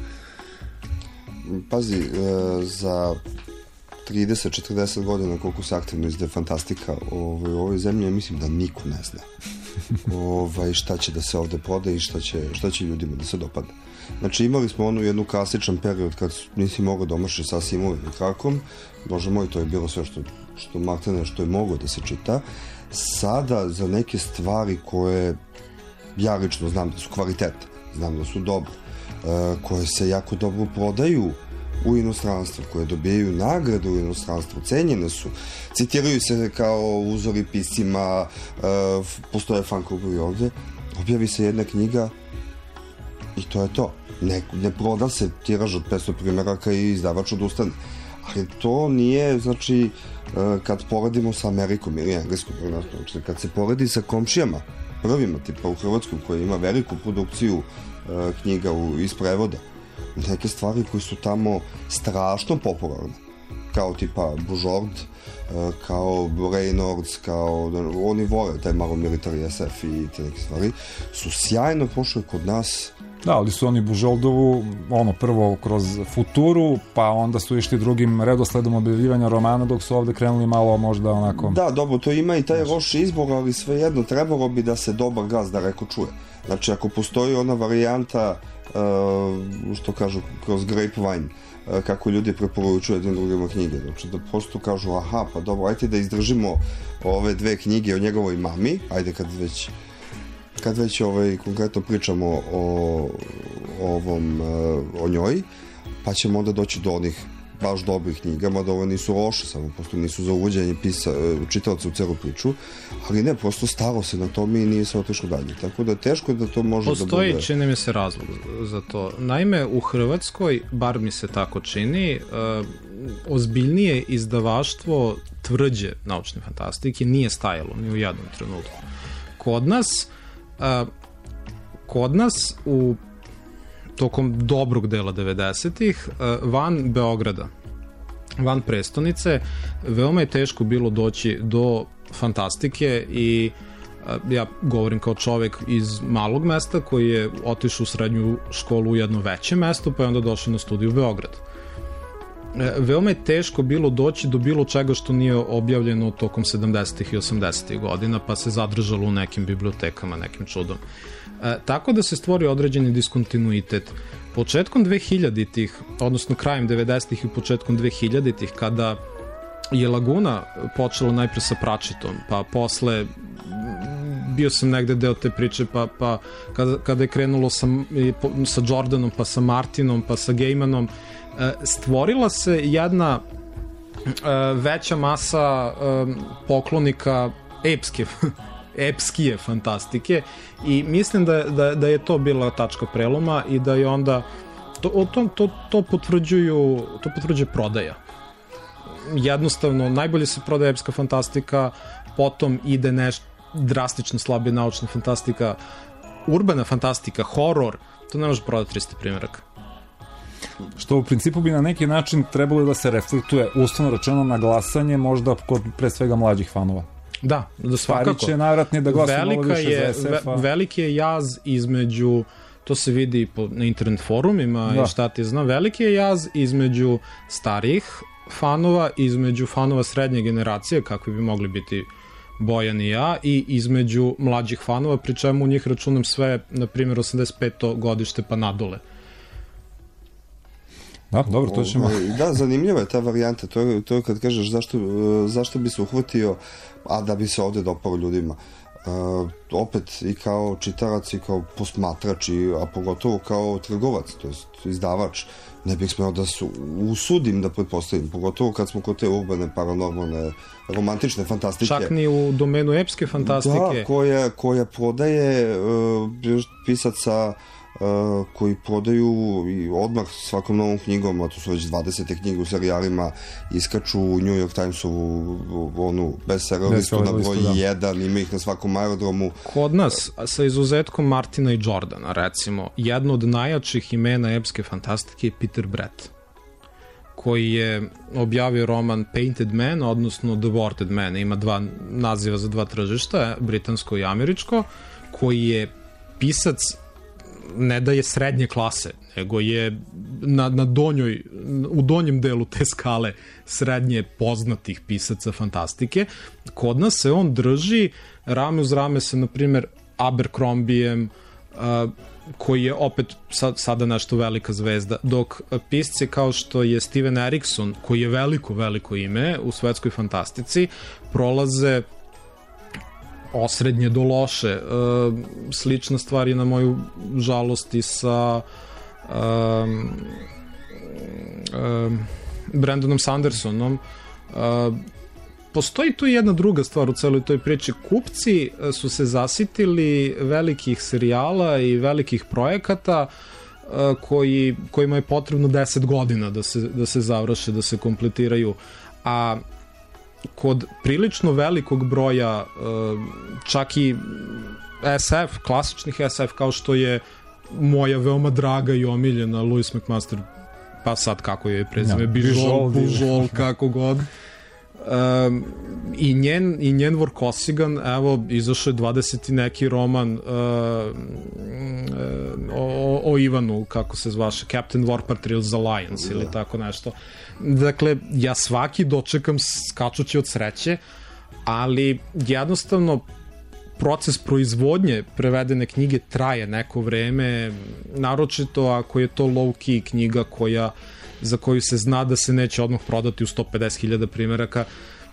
Pazi, za 30-40 godina koliko se aktivno izdaje fantastika u ovoj zemlji, mislim da niko ne zna šta će da se ovde proda i šta će ljudima da se dopada. Znači, imali smo jednu klasičan period kad nisi mogao domaći sa Simovim i Krakom, bože moj, to je bilo sve što Martine, što je moglo da se čita. Sada za neke stvari koje ja lično znam da su kvalitet, znam da su dobre, koje se jako dobro prodaju u inostranstvu, koje dobijaju nagrade u inostranstvu, cenjene su, citiraju se kao uzori piscima, postoje fan klubovi ovde, objavi se jedna knjiga i to je to. Ne proda se tiraž od 500 primjeraka i izdavač odustane. Ali to nije, znači, kad poredimo sa Amerikom ili Engleskom, znači, kad se poredi sa komšijama, prvima, tipa u Hrvatskoj, koja ima veliku produkciju knjiga iz prevoda, neke stvari koje su tamo strašno popularne, kao tipa Bužord, kao Reynolds, kao oni vole taj malo military SF i te neke stvari, su sjajno prošle kod nas. Da, ali su oni Bužoldovu prvo kroz Futuru, pa onda su išli drugim redosledom objavljivanja romana, dok su ovde krenuli malo možda onako... Da, dobro, to ima i taj loš izbor, ali svejedno trebalo bi da se dobar gaz da reko čuje. Znači, ako postoji ona varijanta, što kažu, kroz grapevine, kako ljudi preporučuju jednim drugima knjige, znači da prosto kažu, aha, pa dobro, ajde da izdržimo ove dve knjige o njegovoj mami, ajde kad već konkretno pričamo o njoj, pa ćemo onda doći do onih baš dobrih knjiga, mada ove nisu loše, samo prosto nisu za uvođenje čitalaca u celu priču, ali ne, prosto stalo se na tome i nije se otišlo dalje, tako da je teško da to može da bude... Postoji, čini mi se, razlog za to. Naime, u Hrvatskoj, bar mi se tako čini, ozbiljnije izdavaštvo tvrđe naučne fantastike nije stajalo ni u jednom trenutku. Kod nas u tokom dobrog dela 90-ih, van Beograda, van prestonice, veoma je teško bilo doći do fantastike i ja govorim kao čovek iz malog mesta koji je otišao u srednju školu u jedno veće mesto, pa je onda došao na studiju u Beograd. Veoma je teško bilo doći do bilo čega što nije objavljeno tokom 70-ih i 80-ih godina, pa se zadržalo u nekim bibliotekama, nekim čudom. Tako da se stvori određeni diskontinuitet. Početkom 2000-ih, odnosno krajem 90-ih i početkom 2000-ih, kada je Laguna počela najpre sa Pratchettom, pa posle bio sam negde deo te priče, pa kada je krenulo sa Jordanom, pa sa Martinom, pa sa Gaimanom, stvorila se jedna veća masa poklonika epskije fantastike i mislim da je to bila tačka preloma i da je onda to potvrđuje prodaja. Jednostavno, najbolje se prodaje epska fantastika, potom ide nešto drastično slabije naučna fantastika, urbana fantastika, horor, to ne može prodati 300 primjeraka. Što u principu bi na neki način trebalo da se reflektuje, uslovno rečeno, na glasanje možda kod pre svega mlađih fanova. Da svakako. Stvari će najvratnije da glasuju malo više za SF-a. Veliki je jaz između, to se vidi na internet forumima i šta ti zna, veliki je jaz između starijih fanova, između fanova srednje generacije, kakvi bi mogli biti Bojan i ja, i između mlađih fanova, pri čemu u njih računam sve, na primjer, 85. godište pa nadole. Da, dobro, to ćemo. Da, zanimljiva je ta varijanta. To je kad kažeš zašto bi se uhvatio, a da bi se ovde dopao ljudima. Opet i kao čitarac i kao posmatrač, a pogotovo kao trgovac, to jest izdavač, ne bih smeo da se usudim da pretpostavim, pogotovo kad smo kod te urbane, paranormalne, romantične fantastike. Čak ni u domenu epske fantastike. Da, koja prodaje pisaca koji prodaju i odmah svakom novom knjigom, a to su već 20. knjige u serijalima, iskaču u New York Timesovu onu bestseller listu na broj 1, ima ih na svakom aerodromu. Kod nas, sa izuzetkom Martina i Jordana, recimo, jedno od najjačih imena epske fantastike je Peter Brett, koji je objavio roman Painted Man, odnosno The Worded Man, ima dva naziva za dva tržišta, britansko i američko, koji je pisac ne da je srednje klase, nego je u donjem delu te skale srednje poznatih pisaca fantastike. Kod nas se on drži rame uz rame sa, na primjer, Abercrombijem, koji je opet sada nešto velika zvezda, dok pisci kao što je Steven Erikson, koji je veliko ime u svetskoj fantastici, prolaze osrednje do loše. Slična stvar je na moju žalost i sa Brandonom Sandersonom. Postoji tu jedna druga stvar u celoj toj priči. Kupci su se zasitili velikih serijala i velikih projekata kojima je potrebno 10 godina da se završe, da se kompletiraju. A kod prilično velikog broja čak i SF, klasičnih SF, kao što je moja veoma draga i omiljena Louise McMaster, pa sad kako je prezime, Bujold, kako god, i njen Vorkosigan, evo, izašao je 20 i neki roman o Ivanu, kako se zvaše, Captain Warpatrill's Alliance ili tako nešto. Dakle, ja svaki dočekam skačući od sreće, ali jednostavno proces proizvodnje prevedene knjige traje neko vreme, naročito ako je to low-key knjiga za koju se zna da se neće odmah prodati u 150.000 primjeraka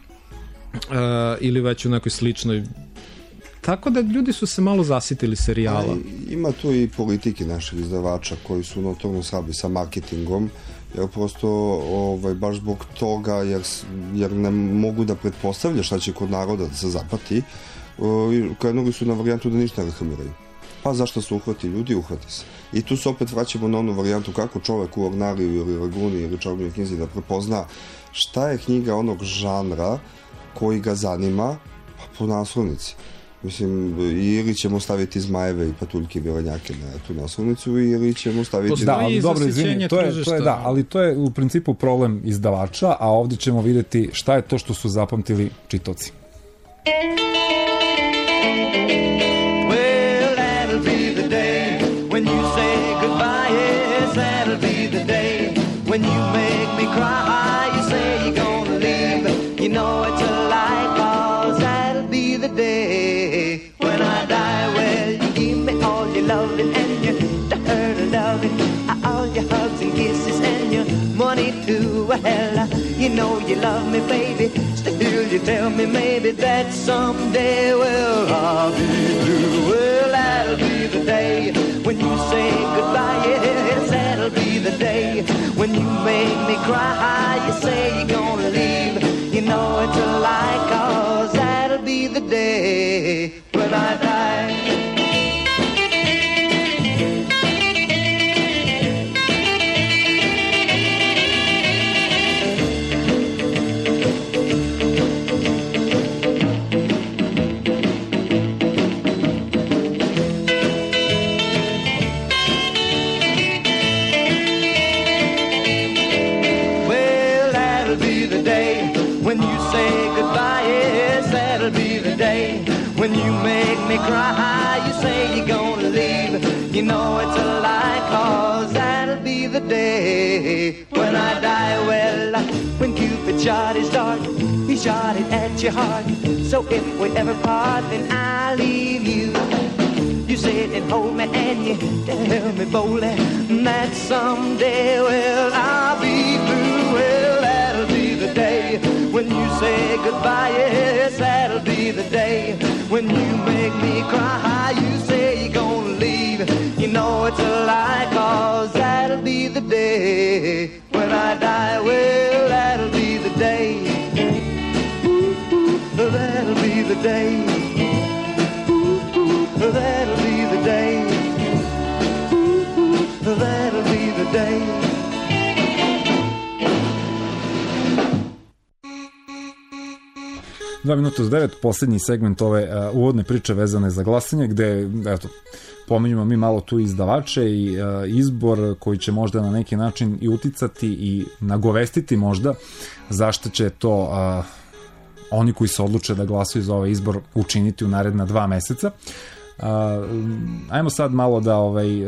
ili već u nekoj sličnoj. Tako da ljudi su se malo zasitili serijala. Ima tu i politike naših izdavača koji su notorno slabi sa marketingom, jer prosto baš zbog toga, jer ne mogu da pretpostavlja šta će kod naroda da se zapati, krenuli su na varijantu da ništa ne reklamiraju. Pa zašto se uhvati ljudi, uhvati se. I tu se opet vraćamo na onu varijantu kako čovek u Ornariju ili Laguni ili Čarobnoj knjizi da prepozna šta je knjiga onog žanra koji ga zanima, pa po naslovnici. Mislim, ili ćemo staviti zmajeve i patuljke i belenjake na tu naslovnicu, ili ćemo staviti... Da, ali dobro, izvini, ali to je u principu problem izdavača, a ovdje ćemo vidjeti šta je to što su zapamtili čitaoci. Well, that'll be the day when you say goodbye, yes, that'll be the day when you make me cry, you say you're gonna leave, you know it's a lie, 'cause that'll be the day when I die. Well, you give me all your loving and your hurt loving, all your hugs and kisses and your money too. Well, you know you love me, baby, still you tell me maybe that someday, well, I'll be through. Well, that'll be the day when you say goodbye, yes, that'll be the day when you make me cry, you say you're gonna leave, you know it's a lie, 'cause that'll be the day when I die. When you make me cry, you say you're gonna leave, you know it's a lie, 'cause that'll be the day when I die. Well, when Cupid shot his dart, he shot it at your heart, so if we ever part, then I'll leave you. You sit and hold me and you tell me boldly that someday, well, I'll be through. Well, that'll be the day when you say goodbye. Yes, that'll be the day when you make me cry. You say you're gonna leave, you know it's a lie, 'cause that'll be the day when I die. Well, that'll be the day. That'll be the day. That'll be the day. That'll be the day. Dva minuta uz 9, posljednji segment ove uvodne priče vezane za glasanje, gde, eto, pominjamo mi malo tu izdavače i izbor koji će možda na neki način i uticati i nagovestiti možda zašto će to oni koji se odluče da glasaju za ovaj izbor učiniti u naredna 2 meseca. Ajmo sad malo da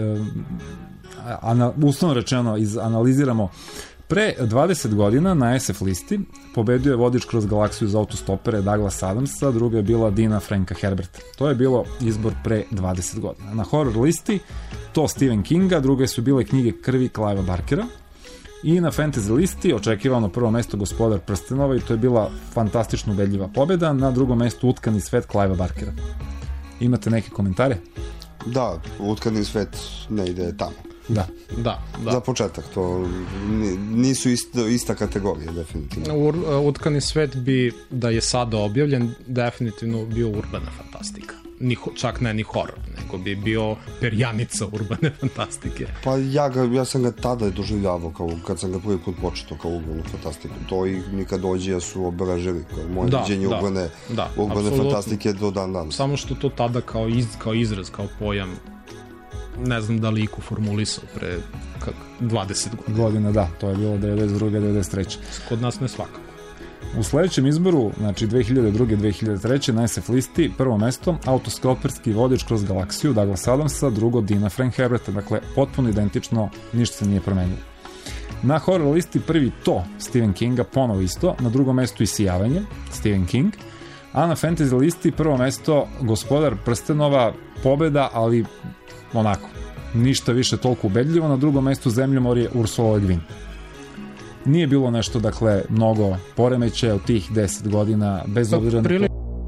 uslovno rečeno analiziramo. Pre 20 godina na SF listi pobedio je vodič kroz galaksiju za autostopere Douglas Adamsa, druga je bila Dina Franka Herberta. To je bilo izbor pre 20 godina. Na horror listi to Stephen Kinga, druge su bile knjige Krvi Clivea Barkera, i na fantasy listi očekivano prvo mesto Gospodar prstenova i to je bila fantastično ubedljiva pobeda, na drugom mestu Utkani svet Clivea Barkera. Imate neke komentare? Da, Utkani svet ne ide tamo. Da. Za početak, to nisu ista kategorija, definitivno. Utkani svet bi, da je sada objavljen, definitivno bio urbana fantastika. Čak ne ni horor, nego bi bio perjanica urbane fantastike. Pa ja sam ga tada doživljavao kad sam ga prvi put početao kao urbanu fantastiku. To i nikad dođe su obeležili moje viđenje urbane fantastike do dan danas. Samo što to tada kao izraz, kao pojam, ne znam da li iku formulisao pre 20 godina. Da, to je bilo 92. 93. Kod nas ne svakako. U sledećem izboru, znači 2002. 2003. na SF listi, prvo mesto, autostoperski vodič kroz galaksiju Douglas Adamsa, drugo Dina Frank Herberta, dakle potpuno identično, ništa se nije promenilo. Na horror listi prvi to Stephen Kinga, ponovo isto, na drugom mestu Isijavanje, Stephen King, a na fantasy listi prvo mesto Gospodar prstenova, pobeda, ali onako, ništa više toliko ubedljivo, na drugom mestu Zemljomorje Ursula Le Guin. Nije bilo nešto, dakle, mnogo poremećaja u tih 10 godina, bez obzira na to.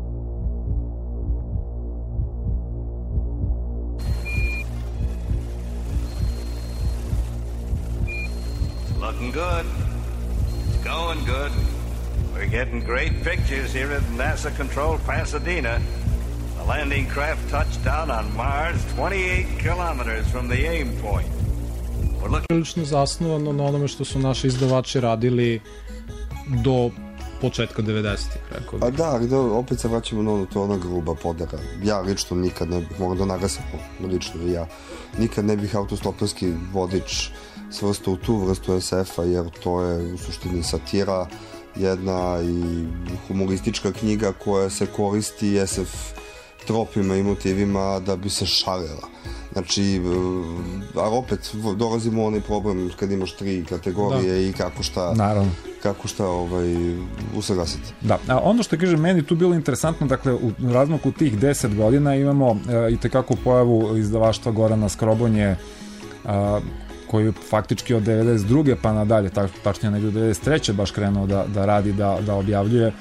Looking good. It's going good. We're getting great pictures here at NASA-controlled Pasadena. The landing craft touched down on Mars 28 kilometers from the aim point. Prilično zasnovano na onome što su naši izdavači radili do početka 90-ih, rekao bih. A da, opet se vraćamo na ono, to je ona gruba podara. Ja lično nikad ne bih, moram da naglasim lično, ja nikad ne bih autostoperski vodič svrstao u tu vrstu SF-a, jer to je u suštini satira jedna i humoristička knjiga koja se koristi SF tropima i motivima da bi se šalila. Znači, a opet dolazimo u onaj problem kad imaš 3 kategorije i kako šta usaglasiti. Da, a ono što kažem, meni tu bilo interesantno, dakle, u razmaku tih 10 godina imamo i tekako pojavu izdavaštva Gorana Skrobonje, koji faktički od 92. pa nadalje, tačnije negdje od 93. baš krenuo da radi, da objavljuje.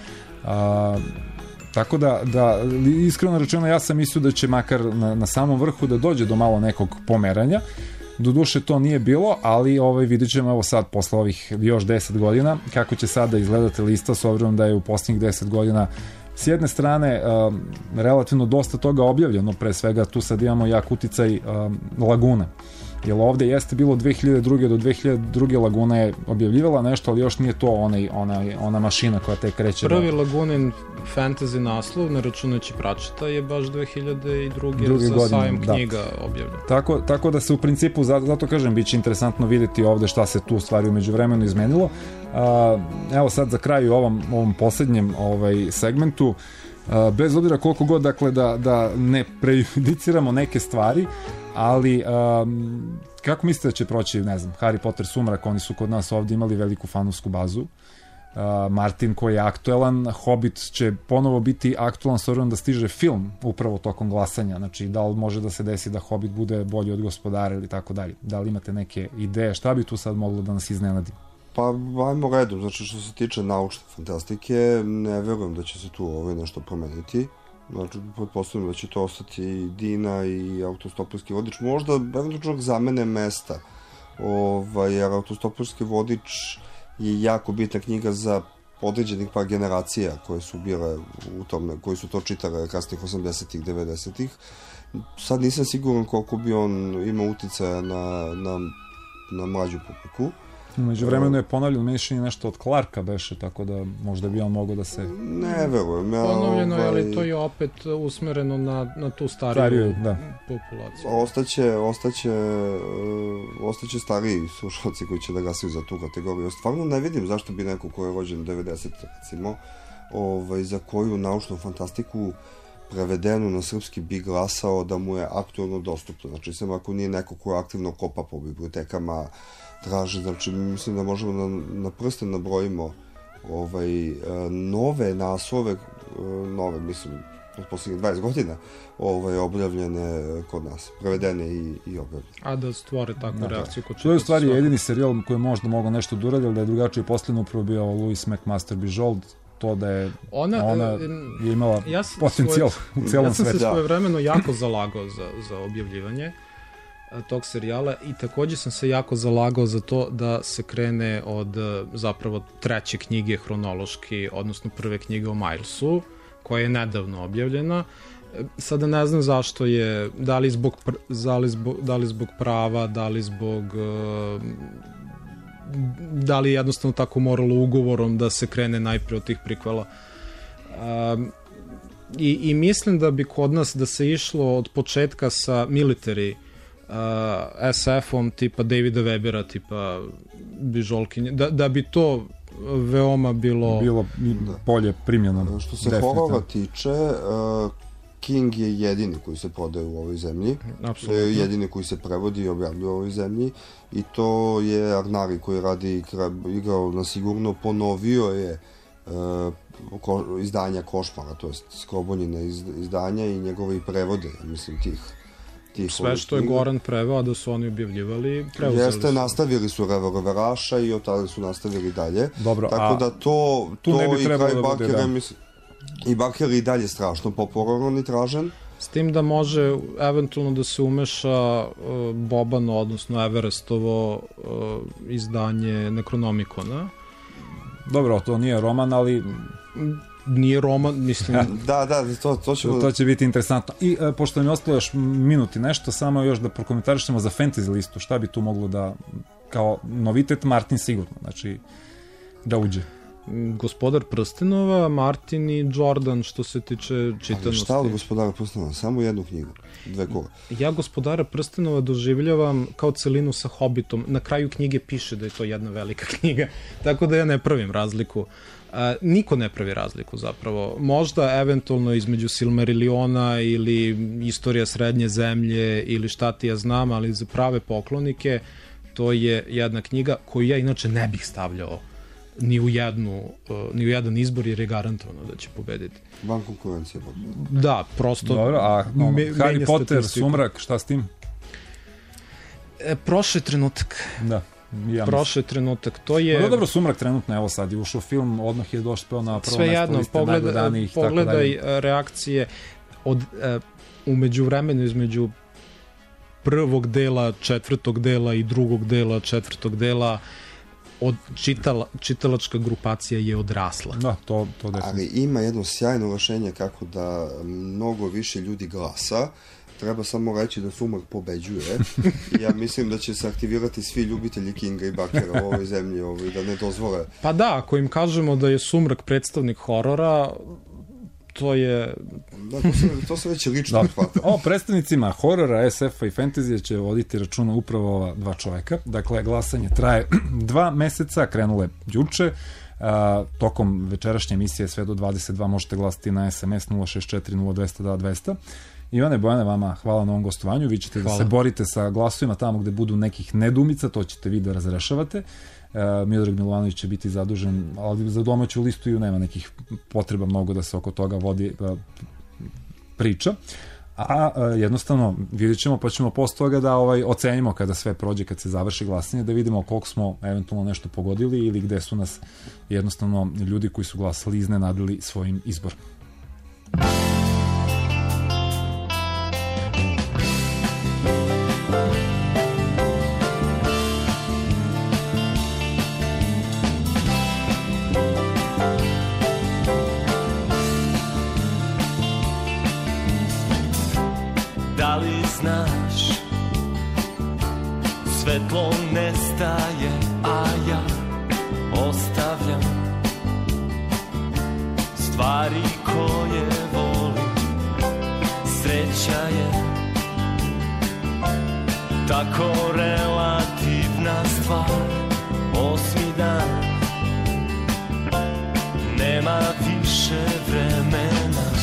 Tako da iskreno rečeno, ja sam mislio da će makar na samom vrhu da dođe do malo nekog pomeranja. Doduše to nije bilo, ali vidjet ćemo evo sad posle ovih još 10 godina kako će sada izgledati lista, s obzirom da je u posljednjih 10 godina s jedne strane relativno dosta toga objavljeno, pre svega tu sad imamo jak uticaj Lagune. Jer ovde jeste bilo 2002. do 2002. Laguna je objavljivala nešto, ali još nije to ona mašina koja tek kreće. Prvi Lagunin fantasy naslov, ne računajući Pračeta, je baš 2002. za sajam knjiga objavljena. Tako da se u principu, zato kažem, bit će interesantno vidjeti ovde šta se tu stvari umeđu vremenu izmenilo. Evo sad za kraju ovom poslednjem segmentu, bez obzira koliko god, dakle, da ne prejudiciramo neke stvari, ali kako mislite da će proći, ne znam, Harry Potter Sumrak, oni su kod nas ovdje imali veliku fanovsku bazu, Martin koji je aktuelan, Hobbit će ponovo biti aktuelan s obzirom da stiže film upravo tokom glasanja, znači da li može da se desi da Hobbit bude bolji od Gospodara ili tako dalje. Da li imate neke ideje šta bi tu sad moglo da nas iznenadi? Pa, ajmo redom, znači što se tiče naučne fantastike, ne verujem da će se tu nešto promeniti. Znači, pretpostavljam da će to ostati Dina i Autostoperski vodič. Možda, eventualno zamene mesta, jer Autostoperski vodič je jako bitna knjiga za određenih par generacija koje su bile u tome, koji su to čitale kasnih 80-ih, 90-ih. Sad nisam siguran koliko bi on imao uticaja na mlađu publiku. Umeđu vremenu je ponavljeno mišljenje nešto od Clarka beše, tako da možda bi on mogao da se... Ne verujem. Ponovljeno je, ali to je opet usmereno na tu stariju populaciju. Ostaće stariji slušalci koji će da glasaju za tu kategoriju. Stvarno ne vidim zašto bi neko ko je rođen 90, recimo, za koju naučnu fantastiku prevedenu na srpski bi glasao da mu je aktualno dostupno. Znači, samo ako nije neko ko aktivno kopa po bibliotekama, traže, znači mislim da možemo na prste nabrojimo nove naslove, mislim, od poslednjih 20 godina objavljene kod nas, prevedene i objavljene. A da stvore takvu reakciju kod čitaca. To je u stvari jedini serijal koji je možda mogao nešto da uradi, ali da je drugačije posljedno upravo bio Louis McMaster Bijold, to da je ona je imala potencijal u celom svetu. Ja sam se svojevremeno jako zalagao za objavljivanje tog serijala i takođe sam se jako zalagao za to da se krene od zapravo treće knjige hronološki, odnosno prve knjige o Milesu, koja je nedavno objavljena. Sada ne znam zašto je, da li zbog prava, da li jednostavno tako moralo ugovorom da se krene najpre od tih prikvala. I mislim da bi kod nas da se išlo od početka sa military SF-om tipa Davida Webera, tipa Bižolkinje, da bi to veoma bilo bolje primljeno. Što se horora tiče, King je jedini koji se prodaje u ovoj zemlji. Apsolutno. Jedini koji se prevodi i objavljuje u ovoj zemlji. I to je Arnari koji radi igrao na sigurno, ponovio je izdanja Košmara, to je Skrobonjina izdanja i njegove i prevode, mislim, tih sve što je Goran preveo, da su oni objavljivali, preuzeli jeste, su. Nastavili su Reververaša i od tada su nastavili dalje. Dobro, tako da to i kraj Bakera, i Baker i dalje strašno popularan i tražen. S tim da može eventualno da se umeša Bobano, odnosno Everestovo izdanje Necronomicona. Dobro, to nije roman, ali... Nije roman, mislim... To će biti interesantno. I pošto mi je ostalo još minuti nešto, samo još da prokomentarišemo za fantasy listu, šta bi tu moglo da, kao novitet, Martin sigurno, znači da uđe. Gospodar prstenova, Martin i Jordan što se tiče čitanosti. Ali šta od Gospodara prstenova? Samo jednu knjigu, 2 kola. Ja Gospodara prstenova doživljavam kao celinu sa Hobbitom. Na kraju knjige piše da je to jedna velika knjiga, tako da ja ne pravim razliku. Niko ne pravi razliku zapravo. Možda eventualno između Silmarilliona ili Istorija srednje zemlje ili šta ti ja znam, ali za prave poklonike to je jedna knjiga koju ja inače ne bih stavljao ni u jedan izbor, jer je garantovano da će pobediti. Van konkurencije. Da, prosto... Dobro, a Harry Potter, Sumrak, šta s tim? Prošli trenutak. Da. Prošli trenutak, to je... Dobro, Sumrak trenutno, evo sad je ušao film, odmah je došao na prvo mesto liste najgledanijih. Pogledaj reakcije u međuvremenu između prvog dela, četvrtog dela i drugog dela, četvrtog dela, čitalačka grupacija je odrasla. Da, to definitivno. Ali ima jedno sjajno rešenje kako da mnogo više ljudi glasa. Treba samo reći da Sumrak pobeđuje. Ja mislim da će se aktivirati svi ljubitelji Kinga i Bakera u ovoj zemlji, da ne dozvole. Pa da, ako im kažemo da je Sumrak predstavnik horora, to je... Da, to se već lično hvata. O predstavnicima horora, SF-a i fantazije će voditi računa upravo ova dva čoveka. Dakle, glasanje traje 2 meseca, krenulo je juče. Tokom večerašnje emisije sve do 22 možete glasati na SMS 064 0200 200. Ivane, Bojane, vama hvala na ovom gostovanju. Vi ćete da se borite sa glasovima tamo gde budu nekih nedumica, to ćete vi da razrešavate. Miodrag Milovanović će biti zadužen, ali za domaću listu ju nema nekih potreba mnogo da se oko toga vodi priča. A jednostavno vidjet ćemo, pa ćemo posle toga da ocenimo kada sve prođe, kad se završi glasanje, da vidimo koliko smo eventualno nešto pogodili ili gde su nas jednostavno ljudi koji su glasali iznenadili svojim izborom. Da li znaš, svetlo nestaje, a ja ostavljam stvari koje volim. Sreća je tako relativna stvar. 8. dan, nema više vremena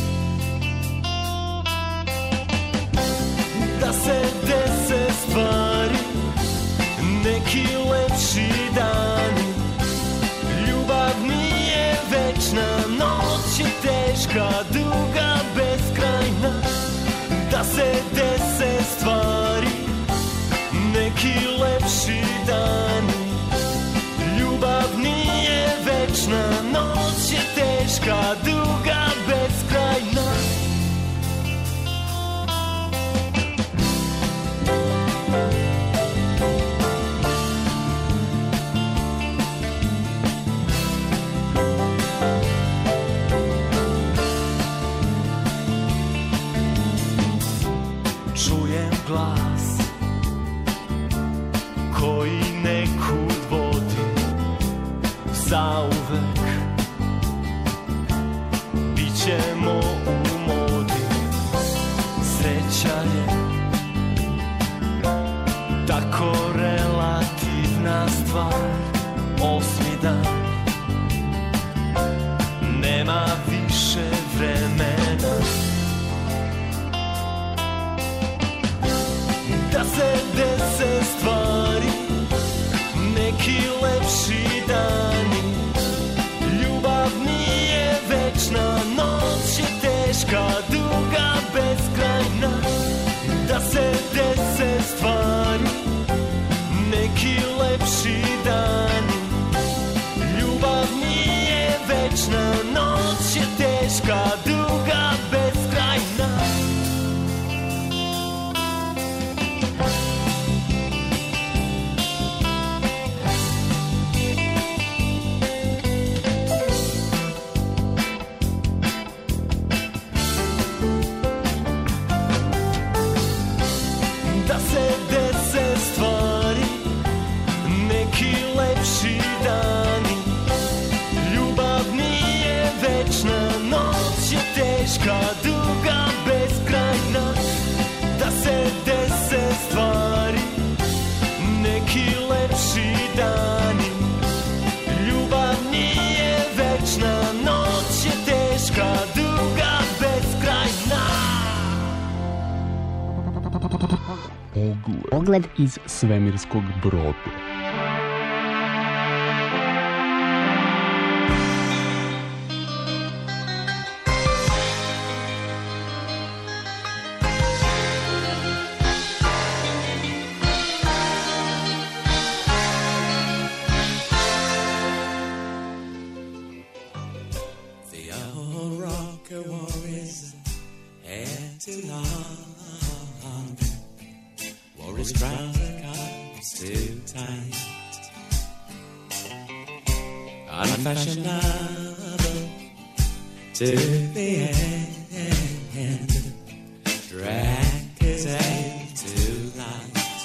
da se dese stvari, neki lepši dani. Ljubav nije večna, noć je teška, duga, beskrajna. Da se dese stvari, neki lepši dani. Ljubav nije večna, noć je teška, duga, beskrajna. Čujem glas koji nekud vodi zauvek. Bićemo u modi. Sreća je tako relativna stvar. 8. dan, nema više vremena da se dese stvari, neki lepši dani. Ljubav nije večna, noć je teška, duga, beskrajna. Da se dese stvari, neki lepši dani. Ljubav nije večna, noć je teška, duga, beskrajna. Da se dese stvari, neki lepši dani. Ljubav nije večna, noć je teška, duga, beskrajna. Da se dese stvari, neki lepši dani. Ljubav nije večna, noć je teška, duga, beskrajna. Pogled iz svemirskog broda. The old rocker warriors head to London, wore his trouser cuffs too tight. Unfashionable to the end, drank his ale too light.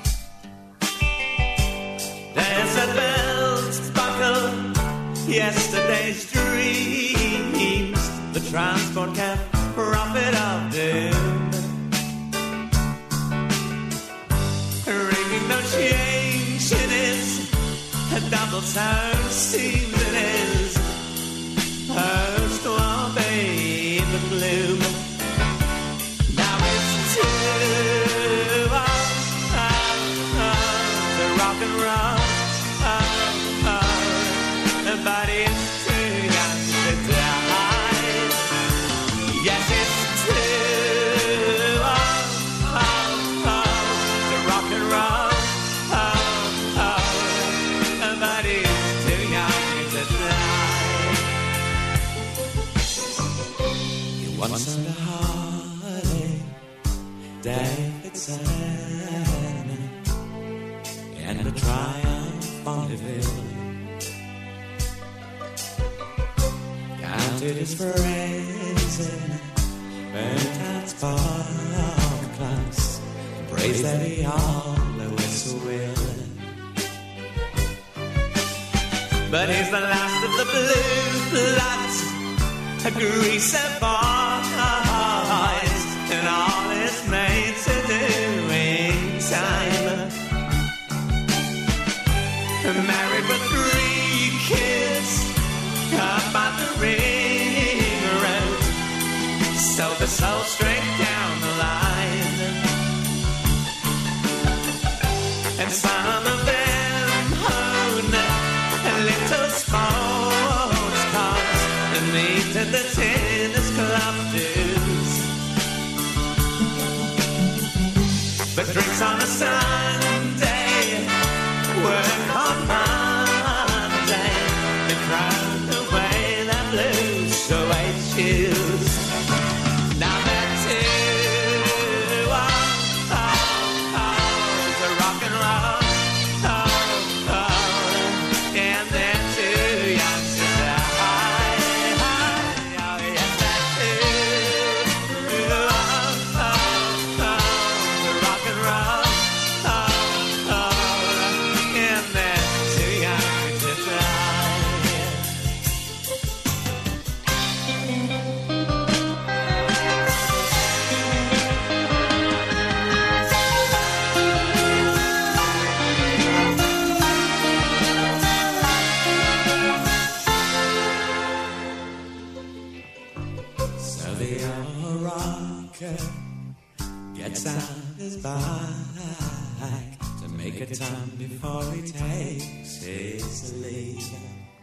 Desert bells buckle yesterday's dreams, the transport cab prophet of doom, ringing no change in his double sound seems in his first to obey the gloom. Now it's two of the rock and roll Once on a heartache, David sang, and a triumph on the hill. Counted his friends and burnt out spark plugs, praised that he always will. But he's the last of the blue bloods, a greaser boys, and all his mates are doing time. Married with 3 kids, up on the ring road, sold the soul straight down the line. And some of them own little sports cars and meet at the tennis club dues. But drinks on a Sunday, work on Monday, they crowd away the blues, so I choose. Now that the rock and roll, and they're too young to die. Oh, yes, that the rock and roll, and they're too young to die. So the old rocker gets on his bike to make a time before he takes his leave.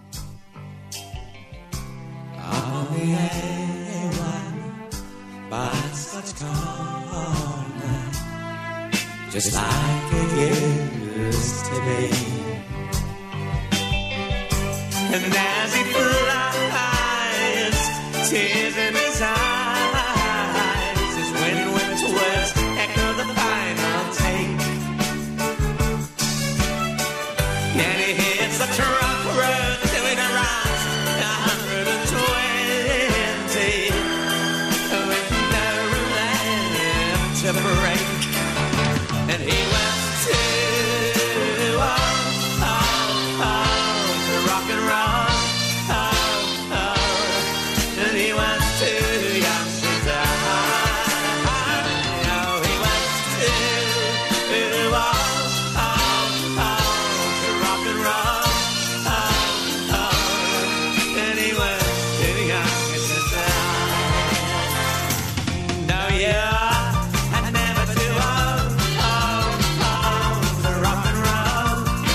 Up on the A1 by Scotch Corner, just like it used to be. And as he flies, tears in his eyes, his wind-whipped words echo the final take. And he hits the truck road doing around 120, with no room left to break. And he went to rock and roll, and he was too young to die. Oh, he was too rock and roll, and he was too young to die. No, yeah, and never too old to rock and roll.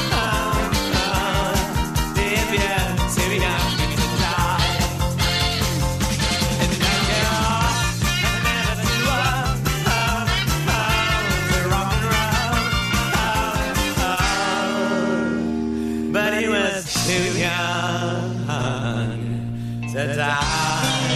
If you're too young to die. And no, yeah, and never too old to rock and roll. But he was too young to die.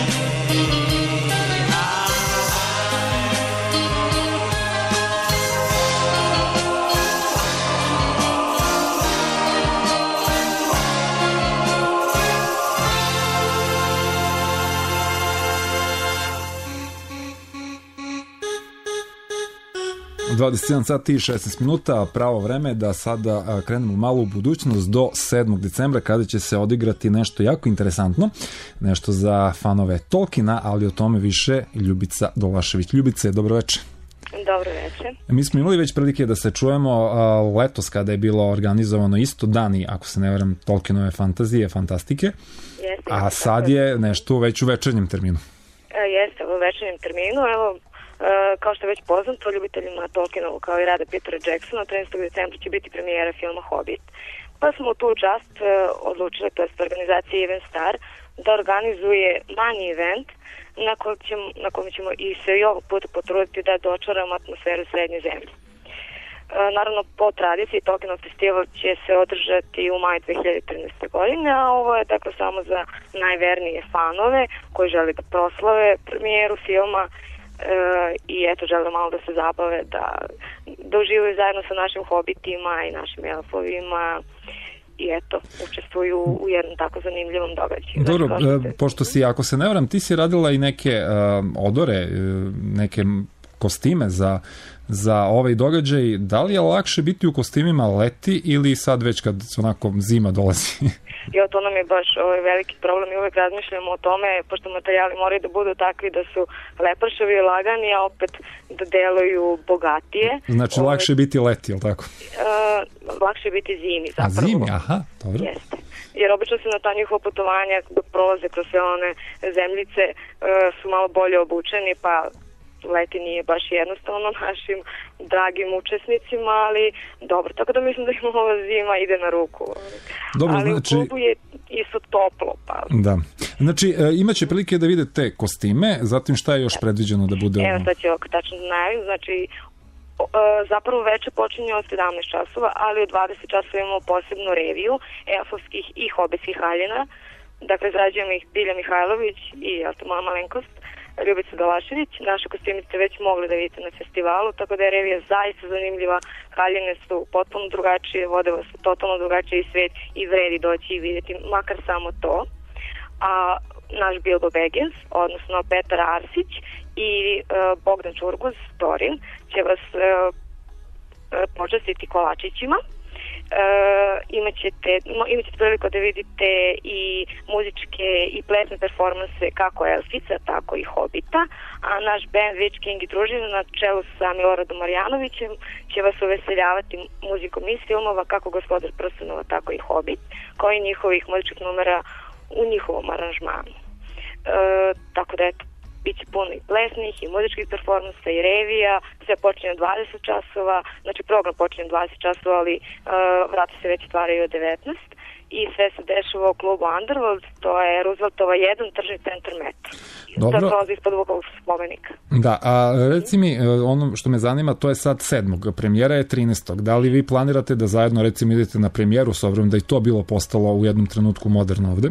U 21 sati i 16 minuta, pravo vreme da sada krenemo malo u budućnost do 7. decembra kada će se odigrati nešto jako interesantno, nešto za fanove Tolkiena, ali o tome više Ljubica Dolašević. Ljubice, dobro večer. Dobro večer. Mi smo imali već prilike da se čujemo letos kada je bilo organizovano isto dani, ako se ne varam, Tolkienove fantazije, fantastike, a sad je nešto već u večernjem terminu. Jeste, u večernjem terminu, evo, kao što je već poznato, ljubiteljima Tolkienovu kao i rada Petera Jacksona, 13. decembra će biti premijera filma Hobbit. Pa smo tu čast odlučili, to je organizacija Even Star, da organizuje manji event na kojem ćemo i se i ovog puta potruditi da dočaramo atmosferu Srednje zemlje. Naravno, po tradiciji Tolkienov festival će se održati u maju 2013. godine, a ovo je dakle samo za najvernije fanove koji žele da proslave premijeru filma i eto, žele malo da se zabave, da uživaju zajedno sa našim hobitima i našim elfovima i eto, učestvuju u jednom tako zanimljivom događaju. Dobro, pošto si, ako se ne varam, ti si radila i neke odore, neke kostime za ovaj događaj. Da li je lakše biti u kostimima leti ili sad već kad onako zima dolazi? Jo, to nam je baš veliki problem i uvek razmišljamo o tome, pošto materijali moraju da budu takvi da su lepršavi i lagani, a opet da deluju bogatije. Znači, lakše je biti leti, ili tako? Lakše je biti zimi, zapravo. A zimi, aha, dobro. Jeste. Jer obično se na ta njihova putovanja dok prolaze kroz sve one zemljice su malo bolje obučeni, pa leti nije baš jednostavno našim dragim učesnicima, ali dobro, tako da mislim da im ova zima ide na ruku. Dobro, ali znači, u klubu je isto toplo. Pa. Da. Znači, imaće prilike da vidite kostime, zatim šta je još predviđeno da bude? Evo sad ću tačno da najavim, znači zapravo veče počinje od 17 časova, ali od 20 časova imamo posebnu reviju elfovskih i hobitskih haljina. Dakle, izrađujemo ih Bilja Mihajlović i moja malenkost Ljubica Galašević. Naše kostime ste već mogli da vidite na festivalu, tako da je revija zaista zanimljiva. Haljine su potpuno drugačije, vode vas u totalno drugačiji svet i vredi doći i vidjeti makar samo to. A naš Bilbo Baggins, odnosno Petar Arsić i Bogdan Čurguz, Torin, će vas počastiti kolačićima. Imaćete priliku da vidite i muzičke i plesne performanse kako Elfica, tako i Hobita, a naš band Witch King i družina na čelu sa Miloradom Marjanovićem će vas uveseljavati muzikom iz filmova kako Gospodar prstenova, tako i Hobit, kao i njihovih muzičkih numera u njihovom aranžmanu. Tako da eto, biće puno i plesnih i muzičkih performansa i revija, sve počinje od 20 časova, znači program počinje od 20 časova, ali vrata se već otvaraju od 19 i sve se dešava u klubu Underworld, to je Rooseveltova 1, tržni centar Metro. Dobro. To prolazi ispod Vukovog spomenika. Da, a reci mi, ono što me zanima, to je sad 7. Premijera je 13. Da li vi planirate da zajedno, recimo, idete na premijeru, s obzirom da i to bilo postalo u jednom trenutku moderno ovde?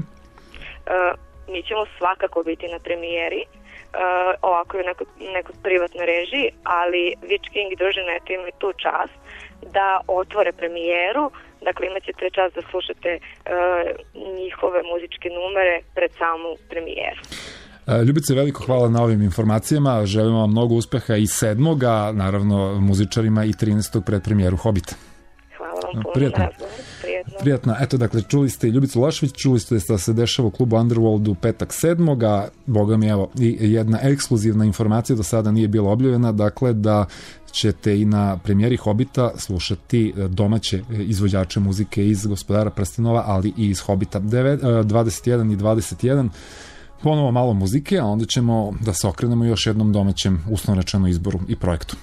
Mi ćemo svakako biti na premijeri, ovako je u nekoj privatnoj režiji, ali Witch King i družina imaju tu čast da otvore premijeru, dakle imat ćete čast da slušate njihove muzičke numere pred samu premijeru. Ljubice, veliko hvala na ovim informacijama, želimo vam mnogo uspeha i 7. a naravno muzičarima i 13. pred premijeru Hobita. Hvala vam puno. Prijatno. Prijatno. Eto, dakle, čuli ste i Ljubicu Lašević, čuli ste da se dešava u klubu Underworld u petak 7. a boga mi, evo, i jedna ekskluzivna informacija do sada nije bila objavljena, dakle, da ćete i na premijeri Hobita slušati domaće izvođače muzike iz Gospodara prstenova, ali i iz Hobita 21 i 21. Ponovo malo muzike, a onda ćemo da se okrenemo još jednom domaćem, uslovno rečeno, izboru i projektu.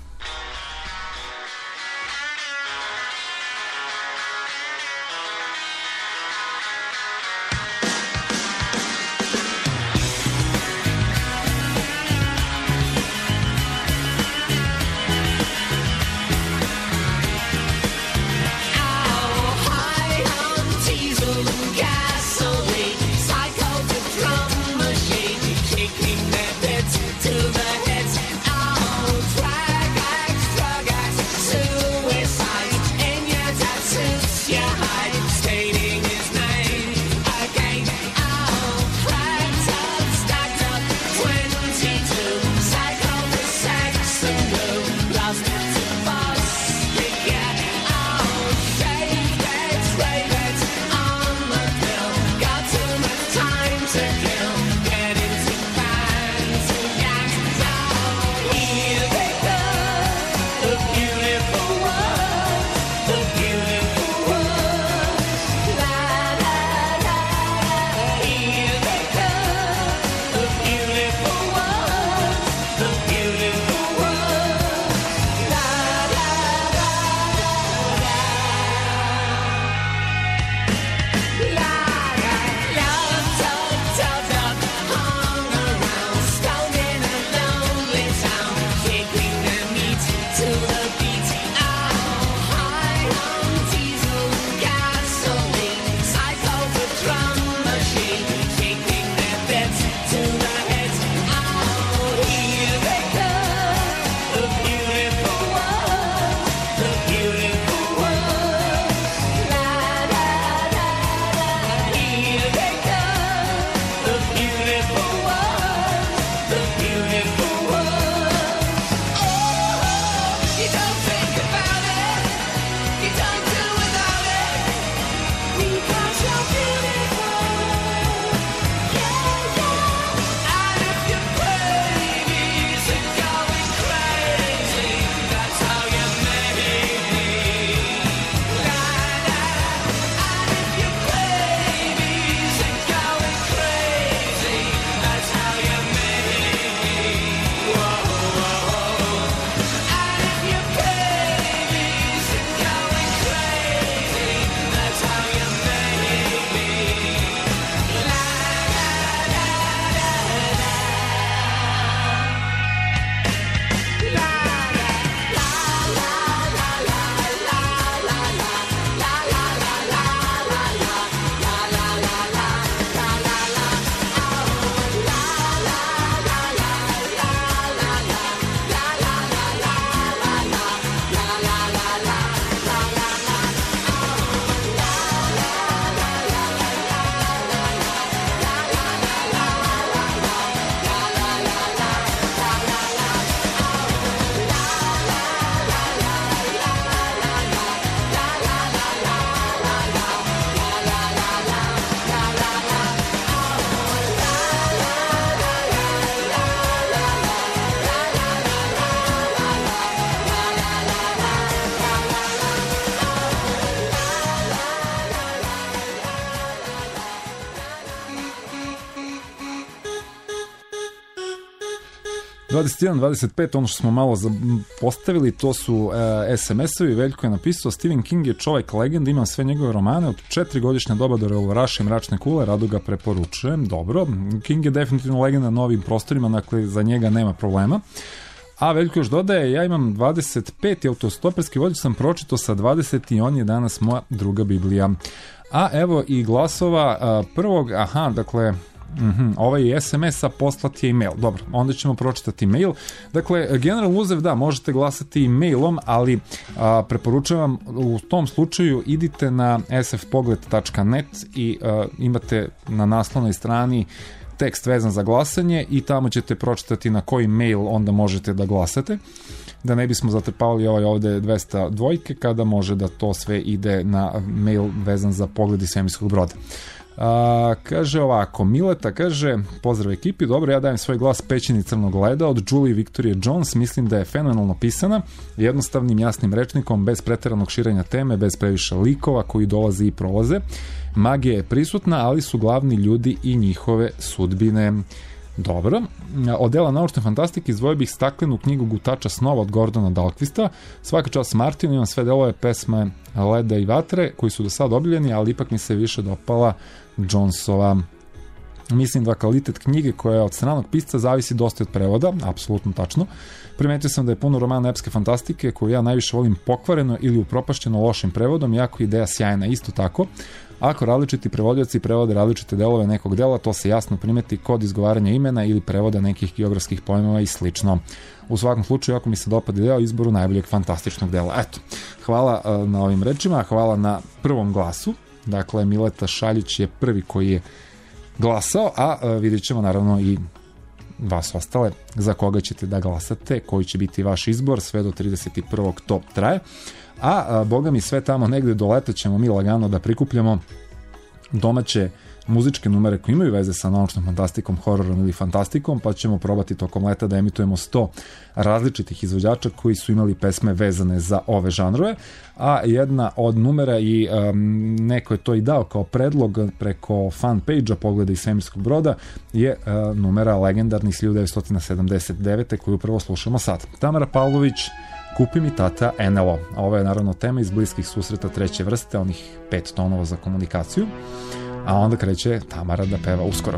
Taking their beds to the heads. Oh, drag 21, 25, ono što smo malo postavili, to su SMS-ovi. Veljko je napisao: Stephen King je čovjek legenda, imam sve njegove romane od 4-godišnja doba do Revolveraša i Mračne kule, rado ga preporučujem. Dobro, King je definitivno legenda na novim prostorima, dakle za njega nema problema. A Veljko još dodaje: ja imam 25 i autostoperski vođu sam pročito sa 20 i on je danas moja druga Biblija. A evo i glasova prvog, dakle ovaj SMS, a poslat je e-mail. Dobro, onda ćemo pročitati e-mail. Dakle, generalno uzev, da, možete glasati e-mailom, ali preporučujem u tom slučaju idite na sfpogled.net i imate na naslovnoj strani tekst vezan za glasanje i tamo ćete pročitati na koji mail onda možete da glasate, da ne bismo zatrpavali ovde 200 dvojke kada može da to sve ide na mail vezan za Pogled iz svemirskog broda. Kaže ovako, Mileta kaže: pozdrav ekipi, dobro, ja dajem svoj glas Pećini crnog leda od Julie Victoria Jones, mislim da je fenomenalno pisana, jednostavnim jasnim rečnikom, bez preteranog širenja teme, bez previše likova koji dolaze i prolaze. Magija je prisutna, ali su glavni ljudi i njihove sudbine. Dobro. Od dela naučne fantastike izdvojio bih Staklenu knjigu Gutača snova od Gordona Dahlquista. Svaka čast Martinu, imam sve delove pesme Leda i vatre koji su do sad objavljeni, ali ipak mi se više dopala Jonesova. Mislim da kvalitet knjige koja je od stranog pisca zavisi dosta od prevoda, apsolutno tačno. Primetio sam da je puno romana epske fantastike koju ja najviše volim pokvareno ili upropašćeno lošim prevodom, iako ideja sjajna. Isto tako, ako različiti prevodioci prevode različite delove nekog dela, to se jasno primeti kod izgovaranja imena ili prevoda nekih geografskih pojmova i slično. U svakom slučaju, ako mi se dopada deo izboru najboljeg fantastičnog dela. Eto, hvala na ovim rečima, hvala na prvom glasu. Dakle, Mileta Šaljić je prvi koji je glasao, a vidjet ćemo naravno i vas ostale za koga ćete da glasate, koji će biti vaš izbor, sve do 31. to traje. A boga mi sve tamo negde do leta ćemo mi lagano da prikupljamo domaće muzičke numere koji imaju veze sa naučnom fantastikom, hororom ili fantastikom, pa ćemo probati tokom leta da emitujemo 100 različitih izvođača koji su imali pesme vezane za ove žanrove, a jedna od numera i neko je to i dao kao predlog preko fan page-a Pogleda iz svemirskog broda je numera legendarni iz 1979. koju upravo slušamo sad. Tamara Pavlović, Kupi mi tata NLO. Ovo je naravno tema iz bliskih susreta treće vrste, onih 5 tonova za komunikaciju, a onda kreće Tamara da peva uskoro.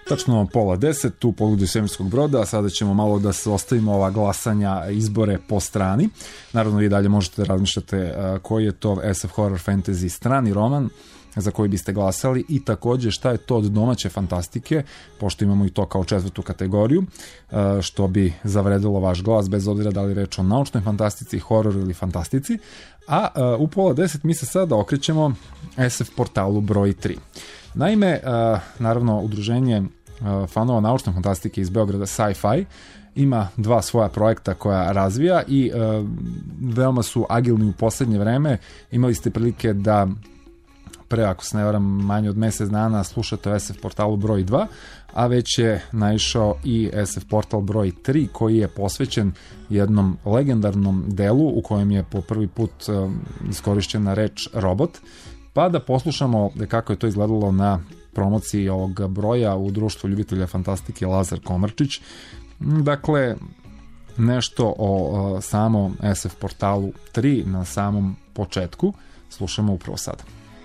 Tačno 9:30 tu u Pogledu svemirskog broda, a sada ćemo malo da se ostavimo ova glasanja, izbore po strani. Naravno, vi dalje možete da razmišljate koji je to SF Horror Fantasy strani roman za koji biste glasali i takođe šta je to od domaće fantastike, pošto imamo i to kao 4. kategoriju, što bi zavredilo vaš glas, bez obzira da li reč o naučnoj fantastici, hororu ili fantastici. A u 9:30 mi se sada okrećemo SF portalu broj 3. Naime, naravno, udruženje fanova naučne fantastike iz Beograda Sci-Fi ima 2 svoja projekta koja razvija i veoma su agilni u poslednje vreme. Imali ste prilike da pre, ako se ne varam, manje od mesec dana slušate o SF portalu broj 2, a već je naišao i SF portal broj 3 koji je posvećen jednom legendarnom delu u kojem je po prvi put iskorišćena reč robot, pa da poslušamo kako je to izgledalo na promociji ovog broja u društvu ljubitelja fantastike Lazar Komarčić. Dakle, nešto o samom SF portalu 3 na samom početku slušamo upravo sada.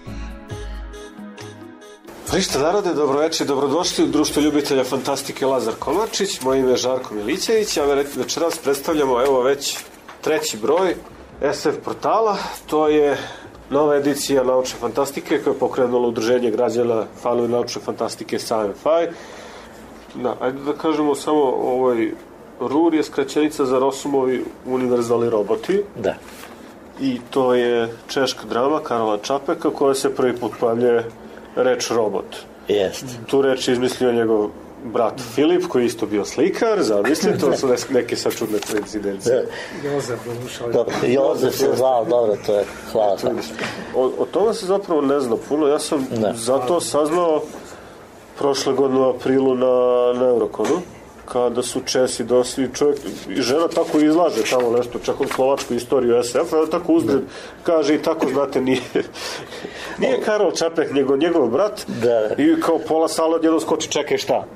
Ništa narode, dobroveče, dobrodošli u društvo ljubitelja fantastike Lazar Komarčić. Moje ime je Žarko Milićević, a večeras predstavljamo evo već 3. broj SF portala. To je nova edicija naučne fantastike koja je pokrenulo udruženje građana fanovi naučne fantastike Sci-Fi. Ajde da kažemo samo RUR je skraćenica za Rosumovi univerzalni roboti. Da. I to je češka drama Karola Čapeka koja se prvi put pojavljuje reč robot. Jest. Tu reč je izmislio njegov brat Filip, koji je isto bio slikar, zamislite, to su neke sad čudne koincidencije. Jozef se zvao, dobro, to je, hvala. O tome se zapravo ne zna puno, ja sam zato saznao prošle godine u aprilu na Euroconu, kada su Česi došli, čovjek i žena tako izlaže tamo nešto, čak od slovačku istoriju SF, a tako uzgled kaže i tako, znate, nije Karol Čapek, nego njegov brat, i kao pola sala odjedno skoči, čekaj šta.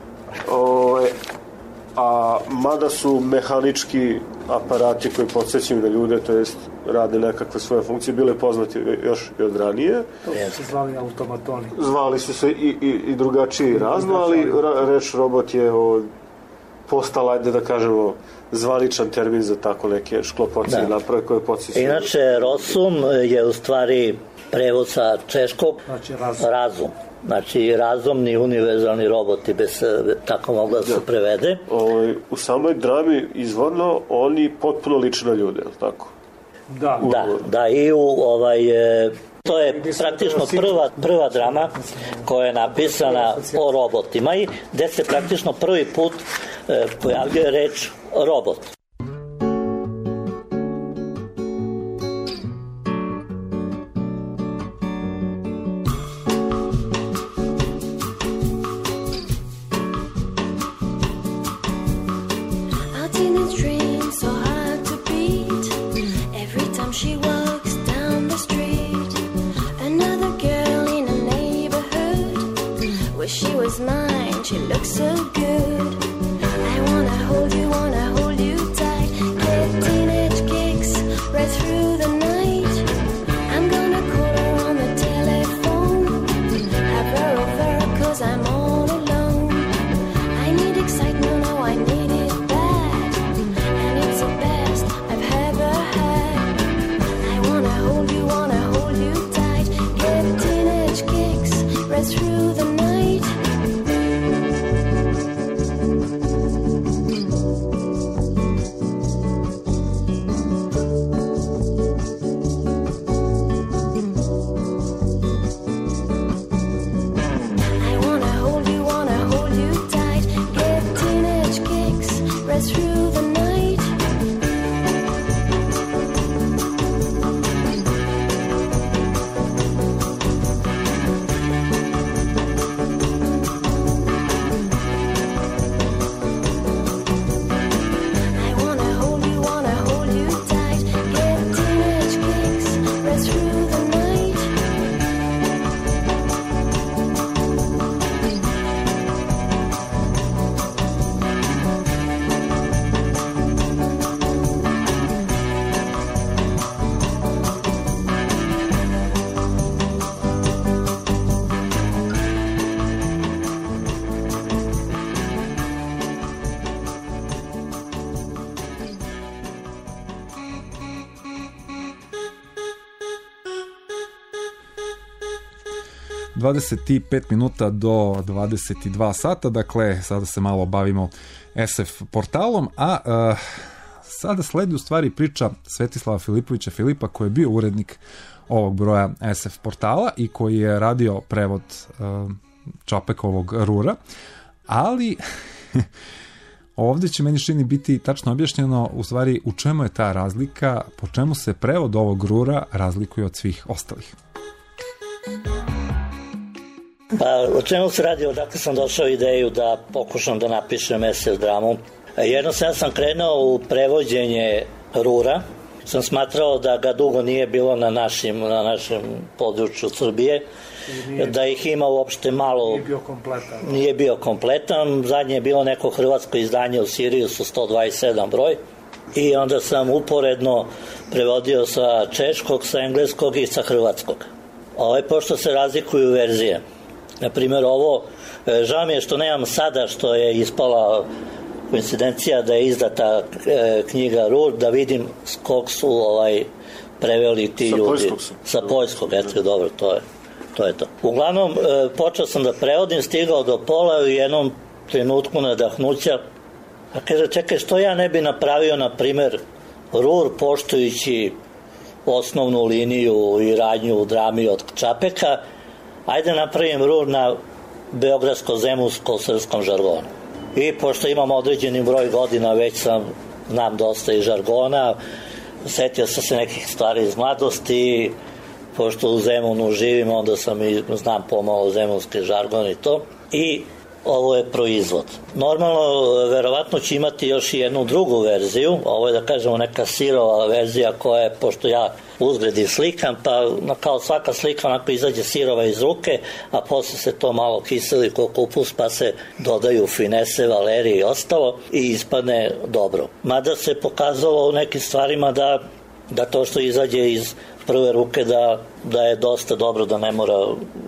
A mada su mehanički aparati koji podsjećaju na ljude, to jest rade nekakve svoje funkcije, bile poznati još i od ranije. To su se zvali automatoni. Zvali su se i drugačiji razno, ali reč robot je postala, ajde da kažemo, zvaničan termin za tako neke šklopocije naprave koje podsjećaju. Inače, Rosum je u stvari prevod sa češkog razum. Znači, razumni univerzalni roboti, tako moglo da se prevede. U samoj drami izvorno oni potpuno liče na ljude, je li tako? Da, i to je praktično prva drama koja je napisana o robotima i gde se praktično prvi put pojavljuje reč robot. She was mine, she looks so good. I wanna hold you tight. Get teenage kicks right through the night. I'm gonna call her on the telephone. Have her over, cause I'm all alone. I need excitement, oh I need it bad. And it's the best I've ever had. I wanna hold you tight. Get teenage kicks right through the night. Through the night. 25 minuta do 22 sata, dakle sada se malo bavimo SF portalom, a sada sledi u stvari priča Svetislava Filipovića Filipa, koji je bio urednik ovog broja SF portala i koji je radio prevod Čapekovog Rura, ali ovdje će meni čini biti tačno objašnjeno u stvari u čemu je ta razlika, po čemu se prevod ovog Rura razlikuje od svih ostalih. Pa o čemu se radi, odakle sam došao ideju da pokušam da napišem SF dramu. Jednostavno sam krenuo u prevođenje Rura, sam smatrao da ga dugo nije bilo na našem području Srbije, da ih ima uopšte malo. Nije bio kompletan. Zadnje je bilo neko hrvatsko izdanje u Siriusu 127 broj i onda sam uporedno prevodio sa češkog, sa engleskog i sa hrvatskog. Pošto se razlikuju verzije. Naprimjer ovo, žao mi je što nemam sada, što je ispala koincidencija da je izdata knjiga Rur, da vidim s kog su preveli ti ljudi. Sa poljskog, eto, dobro, to je to. Uglavnom, počeo sam da prevodim, stigao do pola i u jednom trenutku nadahnuća, a kaže, čekaj, što ja ne bi napravio, na primer, Rur poštujući osnovnu liniju i radnju u drami od Čapeka, ajde napravim Rur na beogradsko-zemunsko-srpskom žargonu. I pošto imam određeni broj godina, već znam dosta i žargona, setio sam se nekih stvari iz mladosti, pošto u Zemunu živim, onda znam pomalo zemunski žargon i to. I ovo je proizvod. Normalno, verovatno će imati još i jednu drugu verziju, ovo je da kažemo neka sirova verzija koja je, pošto ja uzgledi slikam, pa kao svaka slika onako izađe sirova iz ruke, a posle se to malo kiseli ko kupus, pa se dodaju finese, valerije i ostalo i ispadne dobro. Mada se pokazalo u nekim stvarima da to što izađe iz prve ruke da je dosta dobro, da ne mora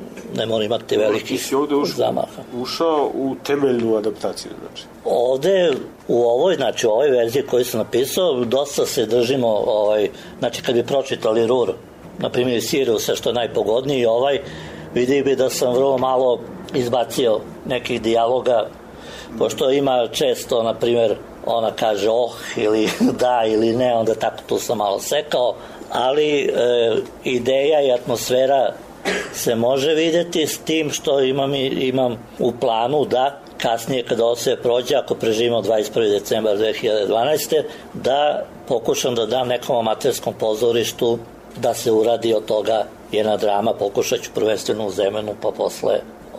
imati velikih zamaha. Ušao u temeljnu adaptaciju, znači? Ovde, u ovoj verziji koju sam napisao, dosta se držimo, znači kad bi pročitali Rur, na primjer Siriusa, što je najpogodniji, vidi bi da sam vrlo malo izbacio nekih dijaloga, pošto ima često, na primjer, ona kaže ili da ili ne, onda tako tu sam malo sekao, ali ideja i atmosfera se može vidjeti, s tim što imam u planu da kasnije kada ovo sve prođe, ako preživimo 21. decembar 2012. da pokušam da dam nekom amaterskom pozorištu da se uradi od toga jedna drama, pokušat ću prvenstveno u Zemunu, pa posle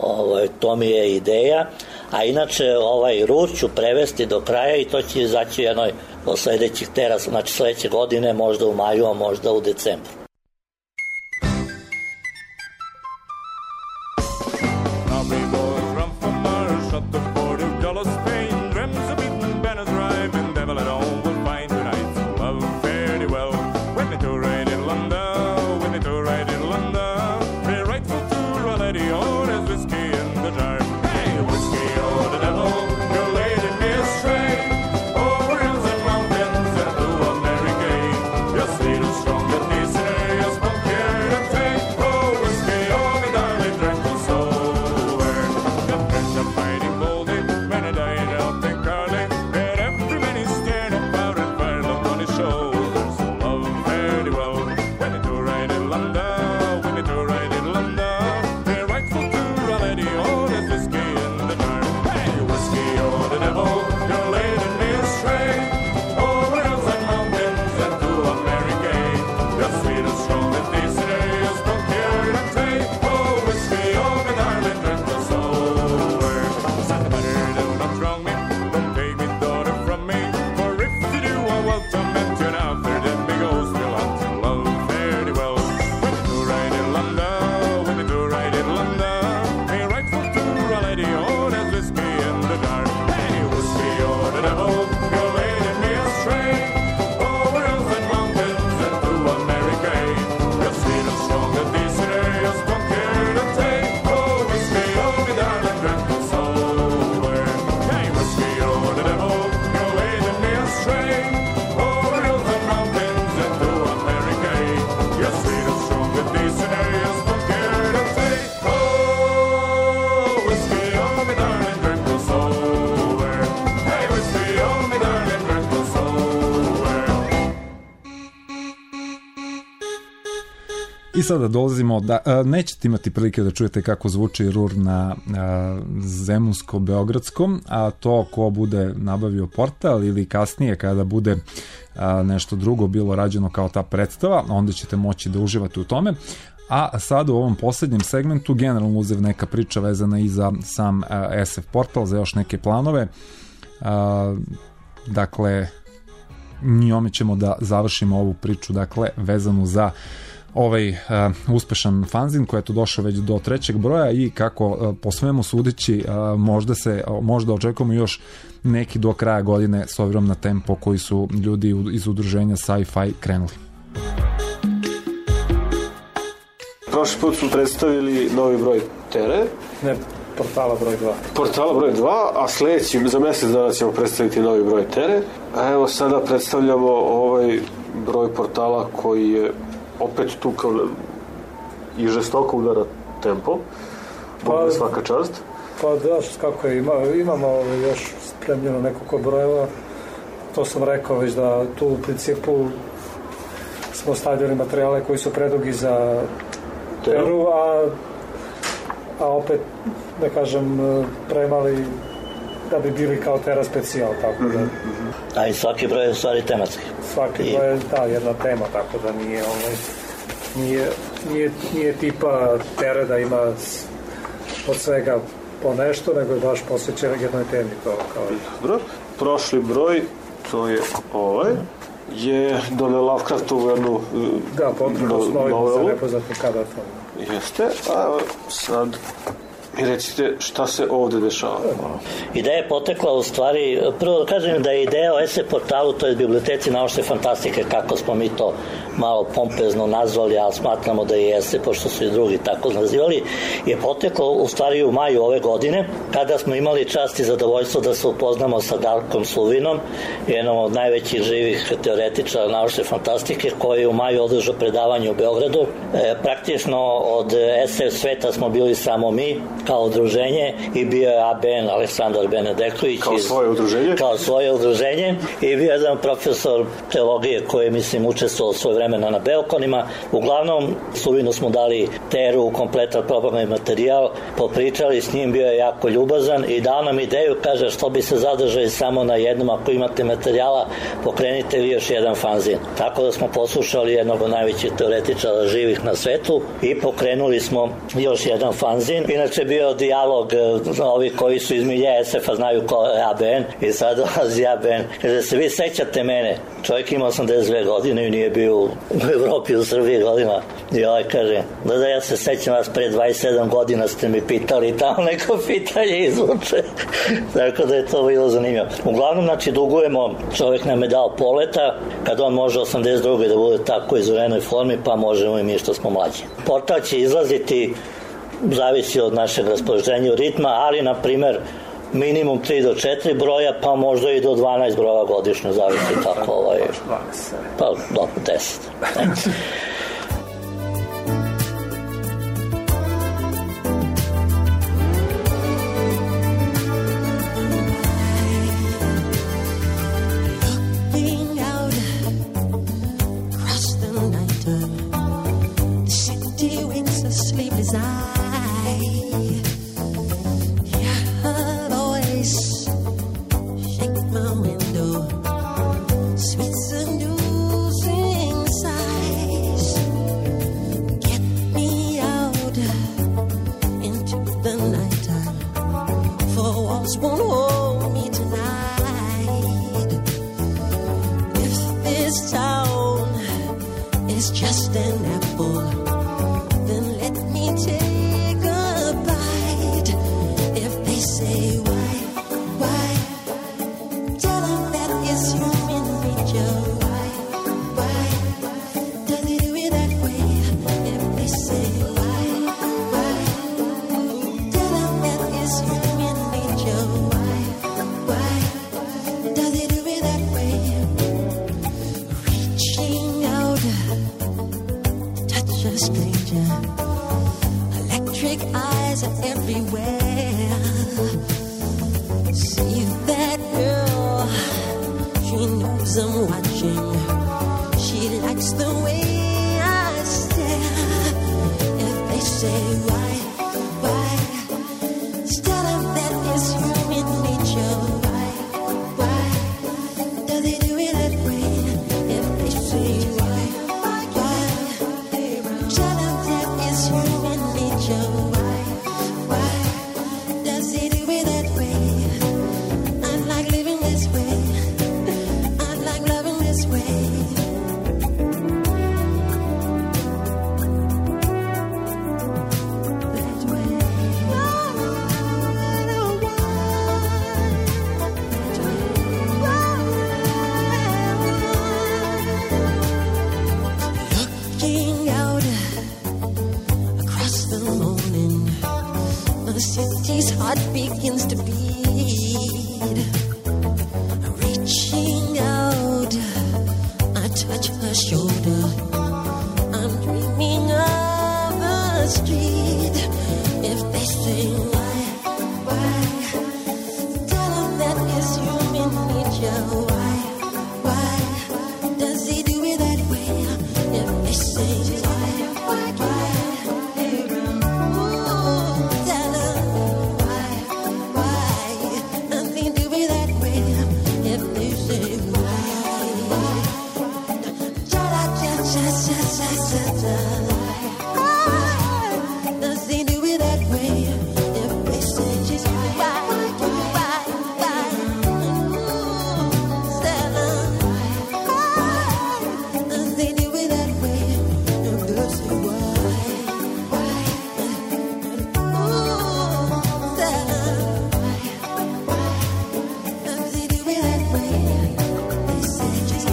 to mi je ideja, a inače Rur ću prevesti do kraja i to će izaći jednoj od sledećih terasa, znači sledeće godine, možda u maju, a možda u decembru. Strong and decent. I sada dolazimo, nećete imati prilike da čujete kako zvuči RUR na Zemunsko-Beogradskom, a to ko bude nabavio portal ili kasnije kada bude nešto drugo bilo rađeno kao ta predstava, onda ćete moći da uživate u tome. A sad u ovom poslednjem segmentu generalno uzev neka priča vezana i za sam SF portal, za još neke planove. Dakle, njome ćemo da završimo ovu priču, dakle, vezanu za ovaj uspešan fanzin koji je to došao već do 3. broja i kako po svemu sudeći možda očekujemo još neki do kraja godine s obzirom na tempo koji su ljudi iz udruženja Sci-Fi krenuli. Prošli put smo predstavili novi broj Tere. Ne, portala broj 2. Portala broj 2, a sledeći, za mesec dana ćemo predstaviti novi broj Tere. A evo sada predstavljamo ovaj broj portala koji je opet tu kao i žestoko udara tempo. Pa svaka čast. Pa da, kako je, imamo još spremljeno nekoliko brojeva. To sam rekao već da tu u principu smo stavljali materijale koji su predugi za Teru, a opet, da kažem, premali da bi bili kao Tera specijal, tako da... A i svaki broj je u stvari tematski. Svaki broj je, da, jedna tema, tako da nije tipa Tere da ima od svega po nešto, nego je baš posvećeno jednoj temi to kao... Dobro, prošli broj, to je ovaj, je doneo Lovecraftovu jednu novelu. Sa nepoznatim kadatom. Jeste, a sad mi recite šta se ovde dešava. Ideja je potekla u stvari, prvo da kažem da je ideja o SF portalu, to je biblioteci naučne fantastike, kako smo mi to malo pompezno nazvali, ali smatramo da je jeste, pošto su i drugi tako nazivali, je poteklo u stvari u maju ove godine, kada smo imali čast i zadovoljstvo da se upoznamo sa Darkom Sluvinom, jednom od najvećih živih teoretičara naučne fantastike, koji je u maju održao predavanje u Beogradu. Praktično od SF sveta smo bili samo mi, kao udruženje, i bio je ABN Aleksandar Benedeković. Kao svoje udruženje? Kao svoje udruženje, i bio jedan profesor teologije koji je, mislim, učestvovao svoj vremena na Beokonima. Uglavnom, Sluvinu smo dali Teru, kompletan probavni materijal, popričali s njim, bio je jako ljubazan i dao nam ideju, kaže, što bi se zadržali samo na jednom, ako imate materijala, pokrenite vi još jedan fanzin. Tako da smo poslušali jednog od najvećih teoretičara živih na svetu i pokrenuli smo još jedan fanzin. Inače bio dijalog, ovi koji su iz milje SF-a znaju ko je ABN, i sad dolazi ABN, kaže, se vi sećate mene? Čovjek ima 82 godine i nije bio u Evropi, u Srbiji godina. I ovaj kaže, da ja se sećam vas pre 27 godina ste mi pitali tamo neko pitanje izvuče. Tako da je to bilo zanimljivo. Uglavnom, znači, dugujemo, čovjek nam je dao poleta, kad on može 82. da bude tako izurenoj formi, pa možemo i mi što smo mlađi. Portal će izlaziti, zavisi od našeg raspoloženja ritma, ali, na primer, minimum 3 do 4 broja, pa možda i do 12 broja godišnje, zavisi tako. Pa, do 10. I'm watching. She likes the way I stare. the city's heart begins to beat. Reaching out, I touch her shoulder. I'm dreaming of a street. If they say why, tell them that it's human nature. Why does he do it that way? If they say why, tell them why does he do it that way? If they say why, does he do it that way? If they say just why, does he do it that way? If they say does he do it that way? They say just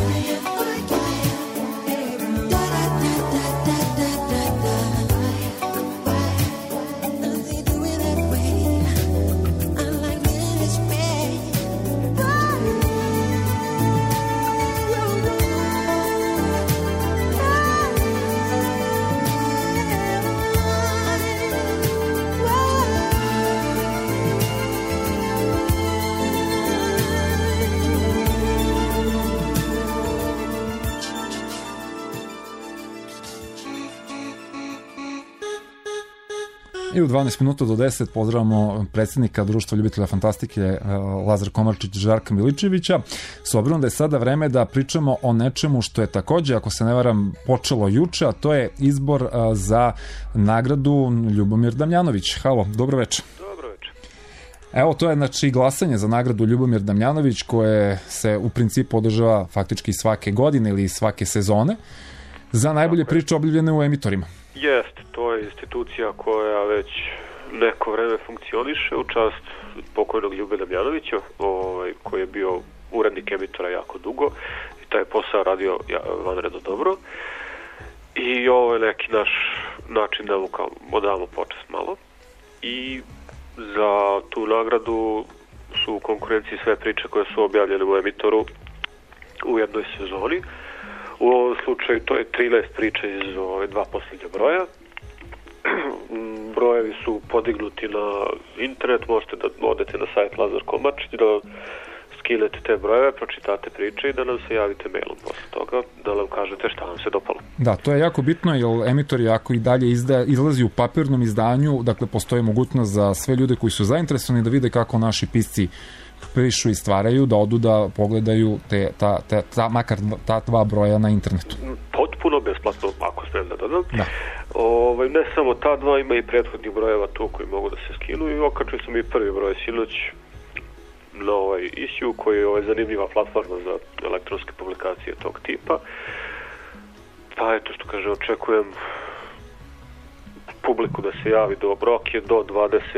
I u 12 minuta do 10 pozdravamo predsjednika Društva ljubitelja fantastike Lazar Komarčić i Žarka Miličevića. S obzirom da je sada vreme da pričamo o nečemu što je takođe, ako se ne varam, počelo juče, a to je izbor za nagradu Ljubomir Damjanović. Halo, dobro večer. Dobro večer. Evo, to je znači glasanje za nagradu Ljubomir Damjanović koje se u principu održava faktički svake godine ili svake sezone za najbolje priče objavljene u emitorima. Jest, to je institucija koja već neko vreme funkcioniše u čast pokojnog Ljube Damjanovića, koji je bio urednik emitora jako dugo i taj posao radio vanredno dobro. I ovo je neki naš način da mu odamo počast malo. I za tu nagradu su u konkurenciji sve priče koje su objavljene u emitoru u jednoj sezoni. U ovom slučaju to je 13 priča iz ove dva posljednja broja. Brojevi su podignuti na internet, možete da odete na sajt Lazar Komarčić, da skinete te brojeve, pročitate priče i da nam se javite mailom posle toga, da nam kažete šta vam se dopalo. Da, to je jako bitno, jer emitor jako i dalje izlazi u papirnom izdanju, dakle postoji mogućnost za sve ljude koji su zainteresovani da vide kako naši pisci pišu i stvaraju, da odu da pogledaju makar ta dva broja na internetu. Potpuno besplatno, ako smijem da dodam. Da. Ne samo ta dva, ima i prethodnih brojeva tu koji mogu da se skinu i okačio sam i prvi broj sinoć na ovaj issue koji je zanimljiva platforma za elektronske publikacije tog tipa. Pa eto što kaže, očekujem publiku da se javi do rok je do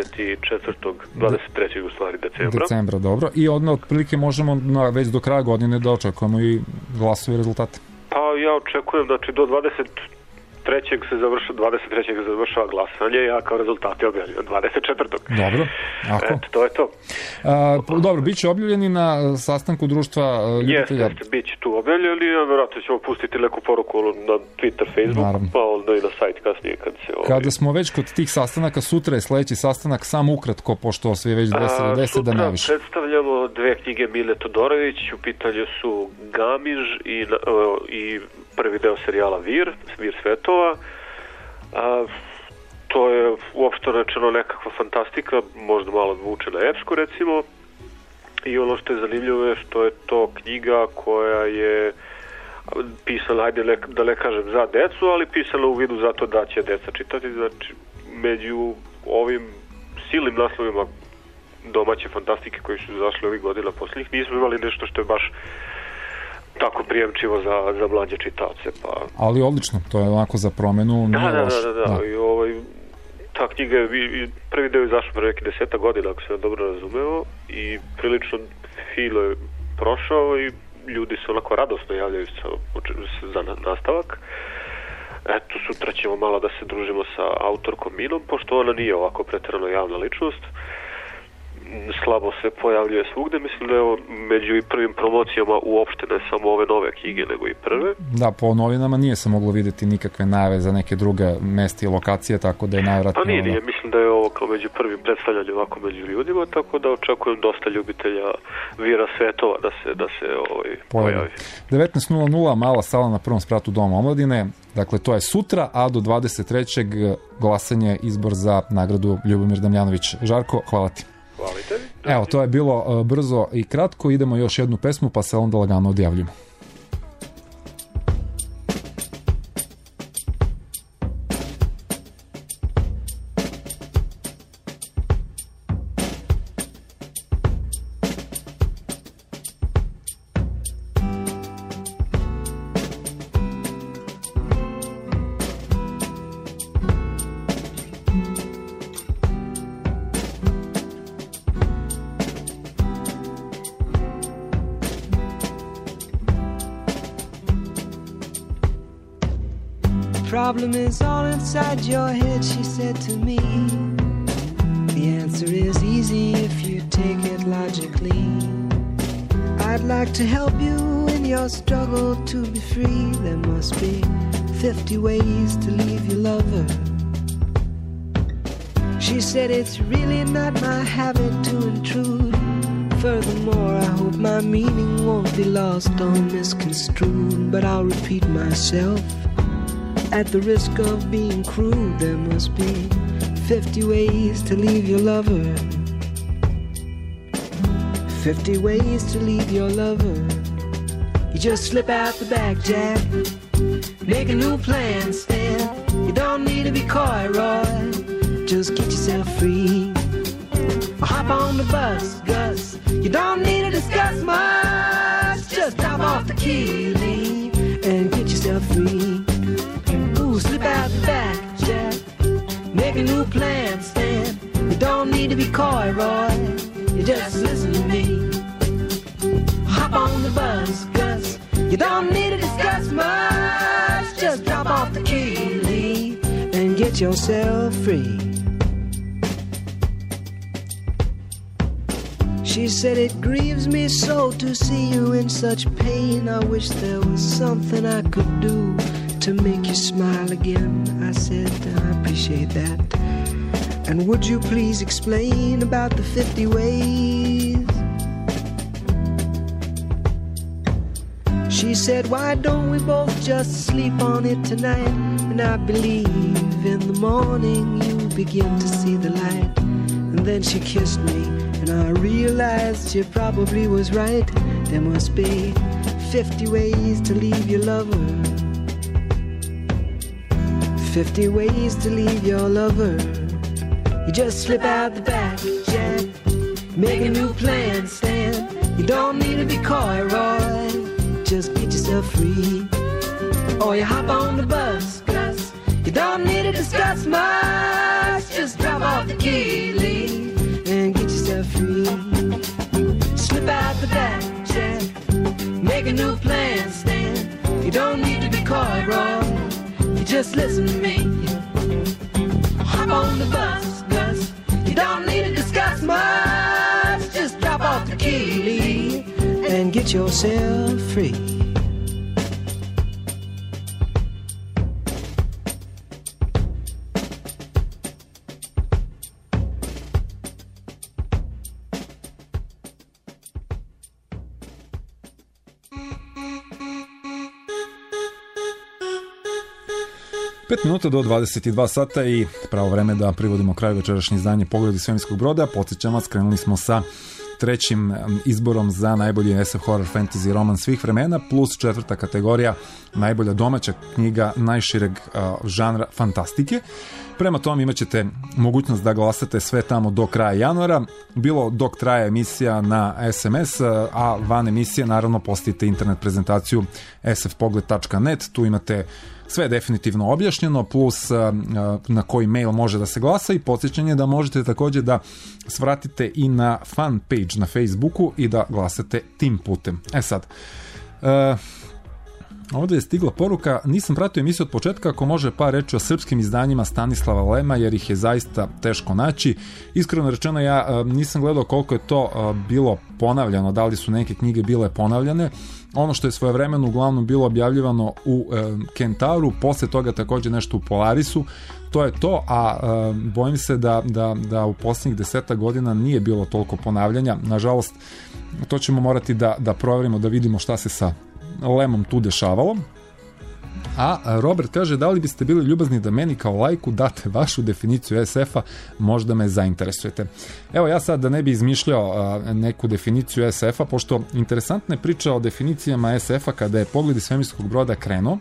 23. u stvari decembra. Dobro. I onda otprilike možemo već do kraja godine da očekujemo i glasovi rezultate. Pa ja očekujem, znači do 23. se završava glasanje, ja kao rezultate objavljam 24. Dobro, ako? Eto, to je to. Dobro, bit će objavljeni na sastanku društva ljubitelja? Jeste, bit će tu objavljeni, a vjerojatno ćemo pustiti neku poruku na Twitter, Facebook, naravno. Pa onda i na sajt kasnije kad se... Kada smo već kod tih sastanaka, sutra je sledeći sastanak, samo ukratko, pošto svi već 10 da ne više. Sutra predstavljamo dve knjige Mile Todorović, u pitanju su Gamiž i prvi deo serijala Vir svetova. To je uopšte rečeno nekakva fantastika, možda malo vuče na epsku recimo. I ono što je zanimljivo je što je to knjiga koja je pisana, ajde da ne kažem za decu, ali pisana u vidu zato da će deca čitati. Znači, među ovim silnim naslovima domaće fantastike koji su izašli ovih godina posljednjih, nismo imali nešto što je baš tako prijemčivo za mlađe čitaoce. Pa... Ali odlično, to je onako za promenu. Da. I ta knjiga je prvi deo izašao pre neki 10 godina, ako sam dobro razumeo, i prilično filo je prošao i ljudi se onako radosno javljaju za nastavak. Eto, sutra ćemo malo da se družimo sa autorkom Minom, pošto ona nije ovako pretjerano javna ličnost. Slabo se pojavljuje svugde, mislim da je ovo među i prvim promocijama uopšte, ne samo ove nove knjige, nego i prve. Da, po novinama nije se moglo vidjeti nikakve najave za neke druge mesta i lokacije, tako da je najvratno... Pa nije, mislim da je ovo kao među prvim predstavljanjem ovako među ljudima, tako da očekujem dosta ljubitelja Vira Svetova da se pojavi. 19.00, mala sala na prvom spratu Doma omladine, dakle to je sutra, a do 23. glasanje, izbor za nagradu Ljubomir Damjanović. Žarko, hvala ti. Evo, to je bilo brzo i kratko, idemo još jednu pesmu pa se onda lagano odjavljujemo. Problem is all inside your head, she said to me. The answer is easy if you take it logically. I'd like to help you in your struggle to be free. There must be 50 ways to leave your lover. She said it's really not my habit to intrude. Furthermore, I hope my meaning won't be lost or misconstrued. But I'll repeat myself. At the risk of being crude, there must be 50 ways to leave your lover. 50 ways to leave your lover. You just slip out the back, Jack. Make a new plan, Stan. You don't need to be coy, Roy. Just get yourself free. Or hop on the bus, Gus. You don't need to discuss much. Just drop off the key, leave, and get yourself free. Slip out the back, Jack. Make a new plan, Stan. You don't need to be coy, Roy. You just listen to me. Hop on the bus, Gus. You don't need to discuss much. Just drop off the key, leave, and get yourself free. She said it grieves me so to see you in such pain. I wish there was something I could do to make you smile again. I said, I appreciate that. And would you please explain about the 50 ways? She said, why don't we both just sleep on it tonight? And I believe in the morning you begin to see the light. And then she kissed me, and I realized she probably was right. There must be 50 ways to leave your lover. 50 ways to leave your lover. You just slip out the back, Jack. Make a new plan, Stan. You don't need to be coy, Roy. Just get yourself free. Or you hop on the bus, Gus. You don't need to discuss much. Just drop off the key, leave, and get yourself free. Slip out the back, Jack. Make a new plan, Stan. You don't need to be coy, Roy. Just listen to me. Hop on the bus, Gus. You don't need to discuss much. Just drop off the key and get yourself free. Pet minuta do 22 sata i pravo vreme da privodimo kraju večerašnje izdanje Pogled iz svemirskog broda. Podsjećam vas, krenuli smo sa trećim izborom za najbolji SF horror fantasy roman svih vremena, plus četvrta kategorija najbolja domaća knjiga najšireg žanra fantastike. Prema tome imat ćete mogućnost da glasate sve tamo do kraja januara, bilo dok traje emisija na SMS, a van emisije naravno postavite internet prezentaciju sfpogled.net, tu imate sve definitivno objašnjeno, plus na koji mail može da se glasa i podsjećanje da možete također da svratite i na fan page na Facebooku i da glasate tim putem. E sad, Ovdje je stigla poruka, nisam pratio emisiju od početka, ako može par reći o srpskim izdanjima Stanislava Lema, jer ih je zaista teško naći. Iskreno rečeno, ja nisam gledao koliko je to bilo ponavljano, da li su neke knjige bile ponavljane. Ono što je svojevremeno uglavnom bilo objavljivano u Kentauru, posle toga također nešto u Polarisu, to je to, a bojim se da u posljednjih 10 godina nije bilo toliko ponavljanja. Nažalost, to ćemo morati da proverimo, da vidimo šta se sa Lemom tu dešavalo. A Robert kaže, da li biste bili ljubazni da meni kao lajku date vašu definiciju SF-a, možda me zainteresujete. Evo, ja sad da ne bi izmišljao neku definiciju SF-a, pošto interesantna je priča o definicijama SF-a kada je Pogled iz svemirskog broda krenuo.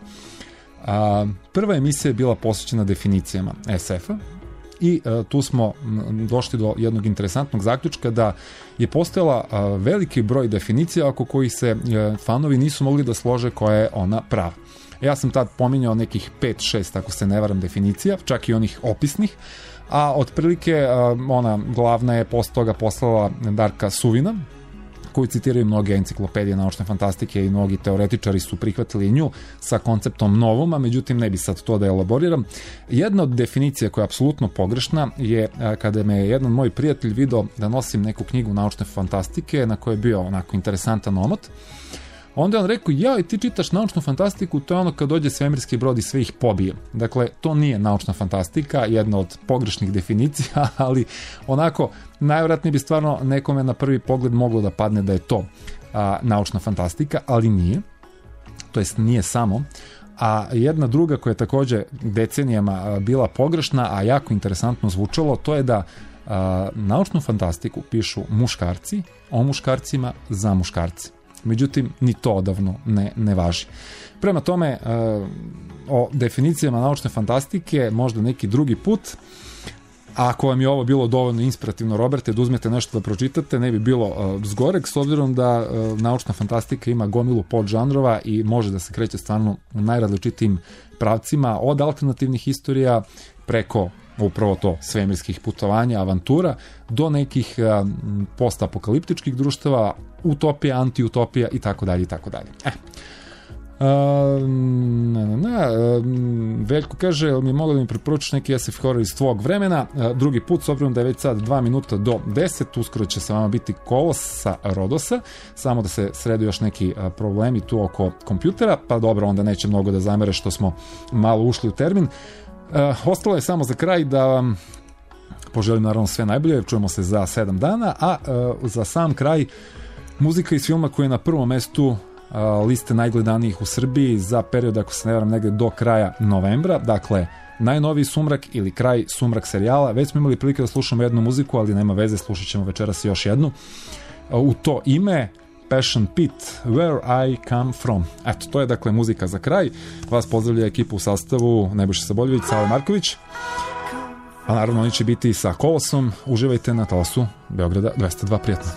Prva emisija je bila posvećena definicijama SF-a i tu smo došli do jednog interesantnog zaključka da je postojala veliki broj definicija oko kojih se fanovi nisu mogli da slože koja je ona prava. Ja sam tad pominjao nekih 5-6, ako se ne varam, definicija, čak i onih opisnih, a otprilike ona glavna je posle toga poslala Darka Suvina, koju citiraju mnoge enciklopedije naučne fantastike i mnogi teoretičari su prihvatili nju sa konceptom novom, a međutim ne bi sad to da elaboriram. Jedna od definicija koja je apsolutno pogrešna je kada me je jedan moj prijatelj video da nosim neku knjigu naučne fantastike na kojoj je bio onako interesantan omot. Onda je on rekao, ja i ti čitaš naučnu fantastiku, to je ono kad dođe svemirski brod i sve ih pobije. Dakle, to nije naučna fantastika, jedna od pogrešnih definicija, ali onako, najvjerojatnije bi stvarno nekome na prvi pogled moglo da padne da je to naučna fantastika, ali nije. To jest nije samo. A jedna druga koja je također decenijama bila pogrešna, a jako interesantno zvučalo, to je da naučnu fantastiku pišu muškarci, o muškarcima, za muškarci. Međutim, ni to odavno ne važi. Prema tome, o definicijama naučne fantastike možda neki drugi put. Ako vam je ovo bilo dovoljno inspirativno, Roberte, da uzmete nešto da pročitate, ne bi bilo zgoreg, s obzirom da naučna fantastika ima gomilu podžanrova i može da se kreće stvarno u najrazličitijim pravcima, od alternativnih historija preko upravo to svemirskih putovanja, avantura, do nekih postapokaliptičkih društava, utopija, antiutopija i tako dalje i tako dalje. Veljko kaže, mi je mogao da mi preporučiš neki SF horror iz tvog vremena. Drugi put, s obzirom da je već sad 2 minuta do 10, uskoro će sa vama biti Kolos sa Rodosa, samo da se srede još neki problemi tu oko kompjutera, pa dobro, onda neće mnogo da zamere što smo malo ušli u termin. Ostalo je samo za kraj da vam poželim naravno sve najbolje, čujemo se za 7 dana, a za sam kraj muzika iz filma koji je na prvom mestu liste najgledanijih u Srbiji za period, ako se ne varam, negde do kraja novembra, dakle najnoviji Sumrak ili kraj Sumrak serijala. Već smo imali prilike da slušamo jednu muziku, ali nema veze, slušat ćemo večeras još jednu. U to ime Passion Pit, Where I Come From. Eto, to je dakle muzika za kraj. Vas pozdravlja ekipa u sastavu Nebojša Saboljević, Savo Marković. A naravno oni će biti sa Kolosom. Uživajte na talasu Beograda 202. Prijatno.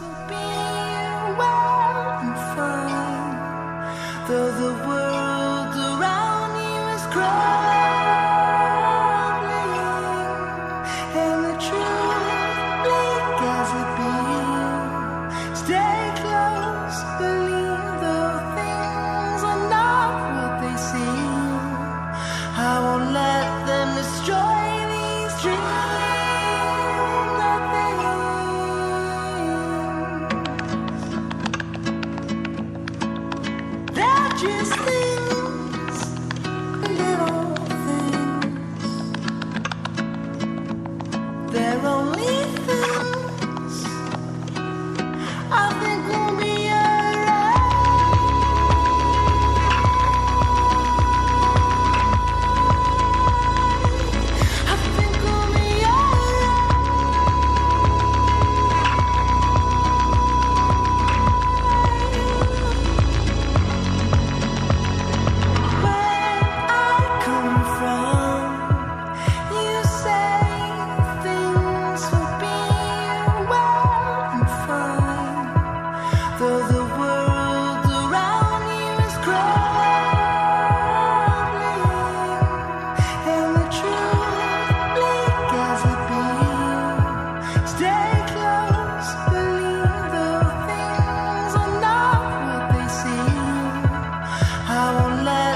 I won't let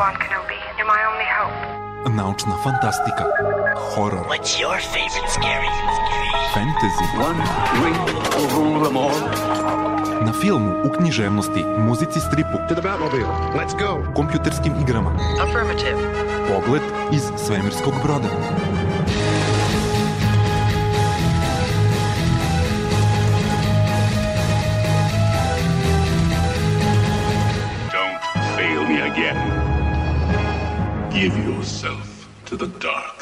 Obi-Wan Kenobi. You're my only hope. Naučna fantastika, horor, What's your favorite scary fantasy, One ring will rule them all. na filmu, u književnosti, muzici, stripu, To the Batmobile. Let's go. kompjuterskim igrama. Affirmative. Pogled iz svemirskog broda. Don't fail me again. Give yourself to the dark.